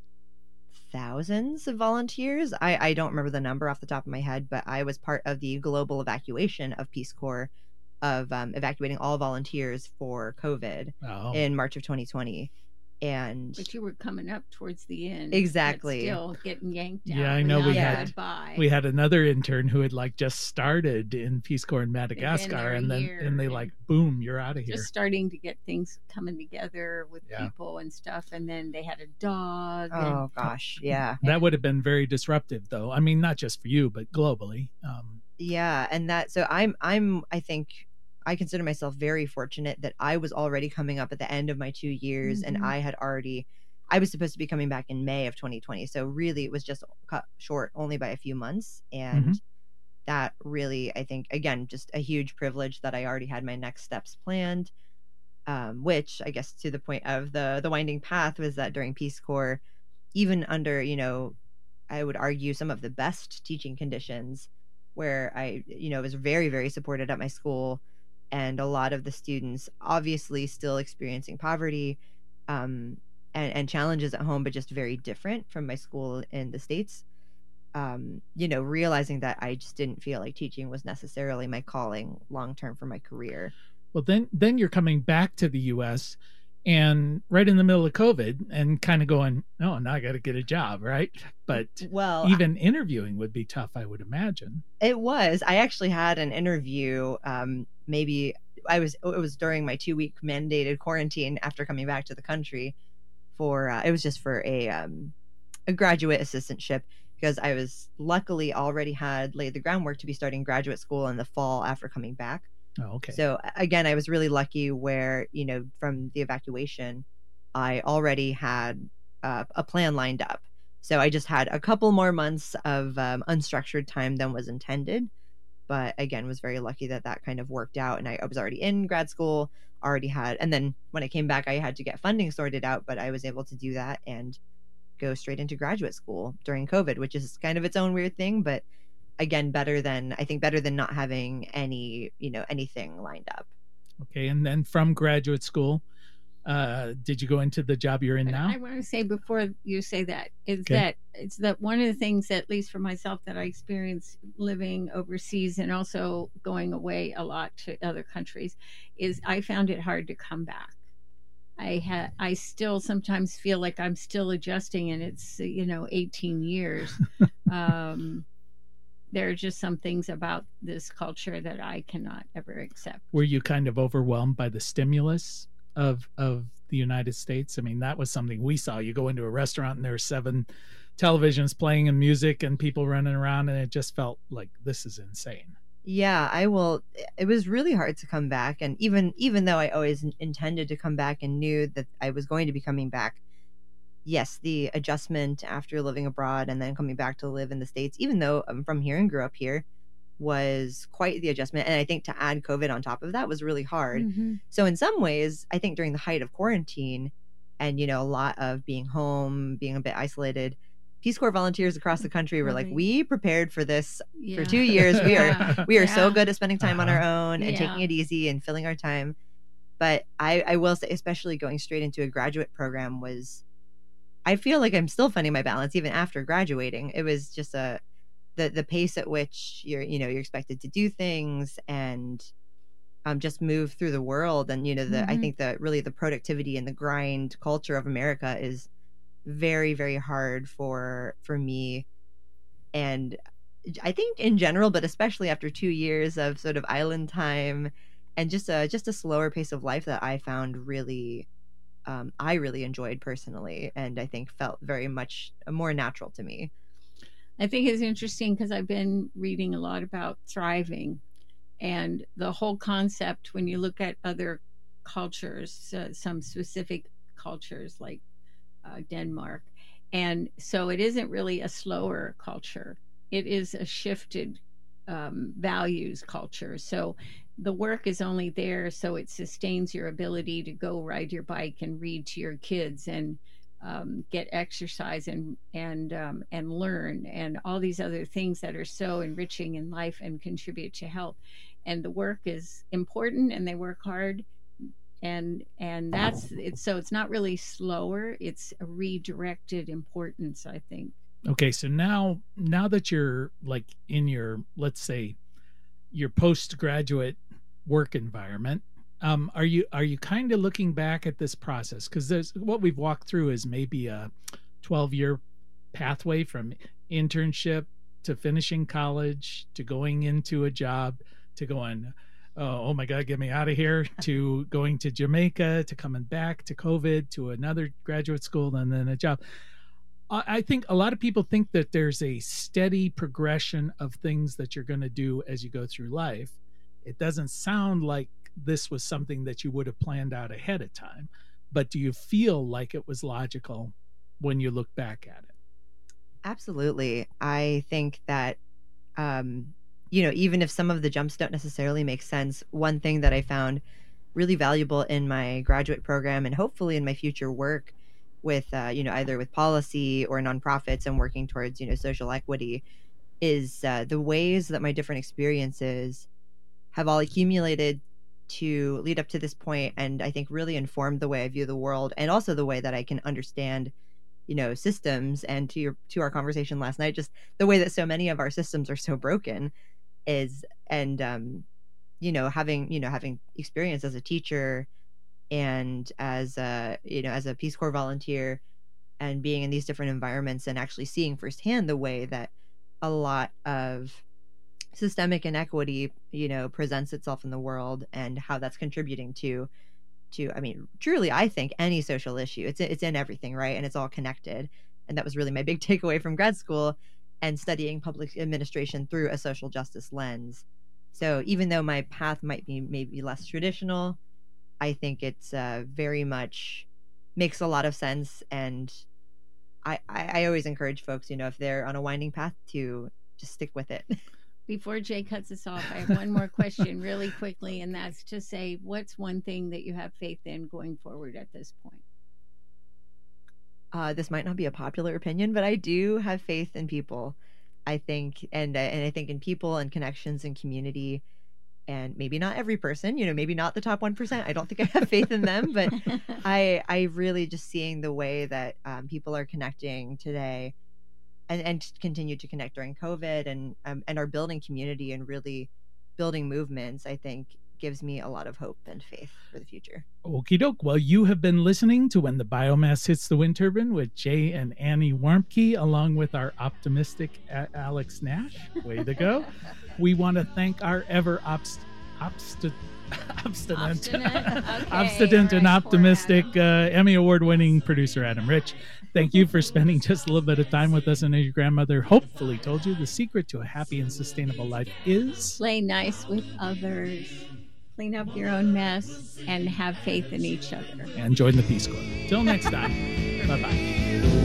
thousands of volunteers. I, I don't remember the number off the top of my head, but I was part of the global evacuation of Peace Corps, of um, evacuating all volunteers for COVID oh. in March of twenty twenty. And but you were coming up towards the end. Exactly. Still getting yanked out. Yeah, I know we had goodbye. we had another intern who had like just started in Peace Corps in Madagascar, and then year, and they like boom, you're out of here. Just starting to get things coming together with yeah. people and stuff, and then they had a dog. Oh and, gosh, yeah. That would have been very disruptive, though. I mean, not just for you, but globally. Um, yeah, and that so I'm I'm I think. I consider myself very fortunate that I was already coming up at the end of my two years mm-hmm. and I had already, I was supposed to be coming back in May of twenty twenty. So really it was just cut short only by a few months. And mm-hmm. that really, I think, again, just a huge privilege that I already had my next steps planned, um, which I guess to the point of the, the winding path was that during Peace Corps, even under, you know, I would argue some of the best teaching conditions where I, you know, was very, very supported at my school. And a lot of the students obviously still experiencing poverty um, and, and challenges at home, but just very different from my school in the States. Um, you know, realizing that I just didn't feel like teaching was necessarily my calling long-term for my career. Well, then, then you're coming back to the U S and right in the middle of COVID and kind of going, oh, now I got to get a job, right? But well, even interviewing would be tough, I would imagine. It was. I actually had an interview um, maybe I was it was during my two week mandated quarantine after coming back to the country for uh, it was just for a um, a graduate assistantship, because I was luckily already had laid the groundwork to be starting graduate school in the fall after coming back. Oh, okay. So again, I was really lucky where, you know, from the evacuation, I already had uh, a plan lined up. So I just had a couple more months of um, unstructured time than was intended. But again, was very lucky that that kind of worked out. And I, I was already in grad school, already had, and then when I came back, I had to get funding sorted out, but I was able to do that and go straight into graduate school during COVID, which is kind of its own weird thing. But again, better than, I think better than not having any, you know, anything lined up. Okay. And then from graduate school, uh, did you go into the job you're in now? I want to say before you say that is Okay. that it's that one of the things, at least for myself, that I experienced living overseas and also going away a lot to other countries is I found it hard to come back. I had I still sometimes feel like I'm still adjusting, and it's, you know, eighteen years. um, there are just some things about this culture that I cannot ever accept. Were you kind of overwhelmed by the stimulus of of the United States? I mean, that was something we saw. You go into a restaurant and there are seven televisions playing and music and people running around, and it just felt like this is insane. Yeah, I will. It was really hard to come back. And even even though I always intended to come back and knew that I was going to be coming back, yes, the adjustment after living abroad and then coming back to live in the States, even though I'm from here and grew up here, was quite the adjustment. And I think to add COVID on top of that was really hard. Mm-hmm. So in some ways, I think during the height of quarantine and, you know, a lot of being home, being a bit isolated, Peace Corps volunteers across the country were like, we prepared for this Yeah. for two years. We are we are so Yeah. good at spending time on our Uh-huh. own and Yeah. taking it easy and filling our time. But I, I will say, especially going straight into a graduate program was, I feel like I'm still finding my balance even after graduating. It was just a the the pace at which you're you know you're expected to do things and um just move through the world. And you know the I Mhm. think that really the productivity and the grind culture of America is very, very hard for for me, and I think in general, but especially after two years of sort of island time and just a just a slower pace of life that I found really um, I really enjoyed personally, and I think felt very much more natural to me. I think it's interesting because I've been reading a lot about thriving, and the whole concept when you look at other cultures, uh, some specific cultures like uh, Denmark. And so it isn't really a slower culture. It is a shifted um, values culture. So the work is only there so it sustains your ability to go ride your bike and read to your kids and um, get exercise and and um, and learn and all these other things that are so enriching in life and contribute to health. And the work is important, and they work hard. And and that's it. So it's not really slower. It's a redirected importance, I think. Okay, so now now that you're like in your, let's say, your postgraduate work environment, um, are you are you kind of looking back at this process? Because there's what we've walked through is maybe a twelve year pathway from internship to finishing college to going into a job to going, oh, oh my God, get me out of here, to going to Jamaica, to coming back to COVID, to another graduate school, and then a job. I I think a lot of people think that there's a steady progression of things that you're going to do as you go through life. It doesn't sound like this was something that you would have planned out ahead of time, but do you feel like it was logical when you look back at it? Absolutely. I think that, um, you know, even if some of the jumps don't necessarily make sense, one thing that I found really valuable in my graduate program and hopefully in my future work with, uh, you know, either with policy or nonprofits and working towards, you know, social equity is uh, the ways that my different experiences have all accumulated to lead up to this point, and I think really informed the way I view the world and also the way that I can understand, you know, systems. And to your to our conversation last night, just the way that so many of our systems are so broken is, and um you know, having you know having experience as a teacher and as a you know as a Peace Corps volunteer and being in these different environments and actually seeing firsthand the way that a lot of systemic inequity, you know, presents itself in the world and how that's contributing to, to, I mean, truly, I think any social issue, it's, it's in everything, right? And it's all connected. And that was really my big takeaway from grad school and studying public administration through a social justice lens. So even though my path might be maybe less traditional, I think it's uh, very much makes a lot of sense. And I, I, I always encourage folks, you know, if they're on a winding path, to just stick with it. Before Jay cuts us off, I have one more question really quickly, and that's to say, what's one thing that you have faith in going forward at this point? Uh, this might not be a popular opinion, but I do have faith in people. I think, and, uh, and I think in people and connections and community, and maybe not every person, you know, maybe not the top one percent. I don't think I have faith in them, but I, I really just seeing the way that um, people are connecting today, and, and continue to connect during COVID, and um, and are building community and really building movements, I think gives me a lot of hope and faith for the future. Okie doke. Well, you have been listening to When the Biomass Hits the Wind Turbine with Jay and Annie Warmke, along with our optimistic a- Alex Nash. Way to go. We want to thank our ever obst- obst- obstinate, Obstinate, okay, obstinate all and right, optimistic uh, Emmy Award-winning producer Adam Rich. Thank you for spending just a little bit of time with us. And as your grandmother hopefully told you, the secret to a happy and sustainable life is... Play nice with others, clean up your own mess, and have faith in each other. And join the Peace Corps. Till next time. Bye-bye.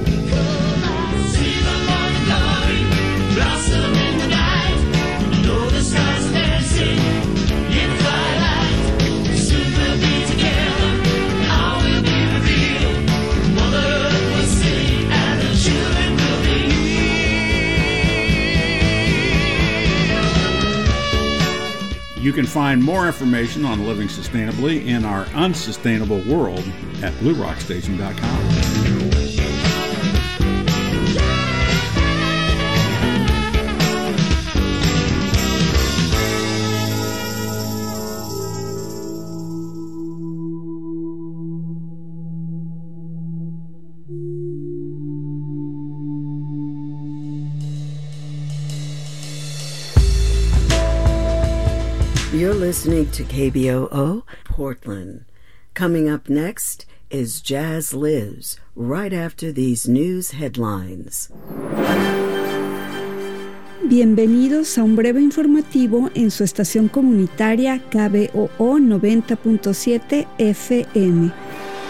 Blossom in the night, know the stars dancing in the twilight. Soon we'll be together, all will be revealed. Mother Earth will sing, and the children will be healed. You can find more information on living sustainably in our unsustainable world at blue rock station dot com. You're listening to K B O O Portland. Coming up next is Jazz Lives, right after these news headlines. Bienvenidos a un breve informativo en su estación comunitaria K B O O noventa punto siete F M.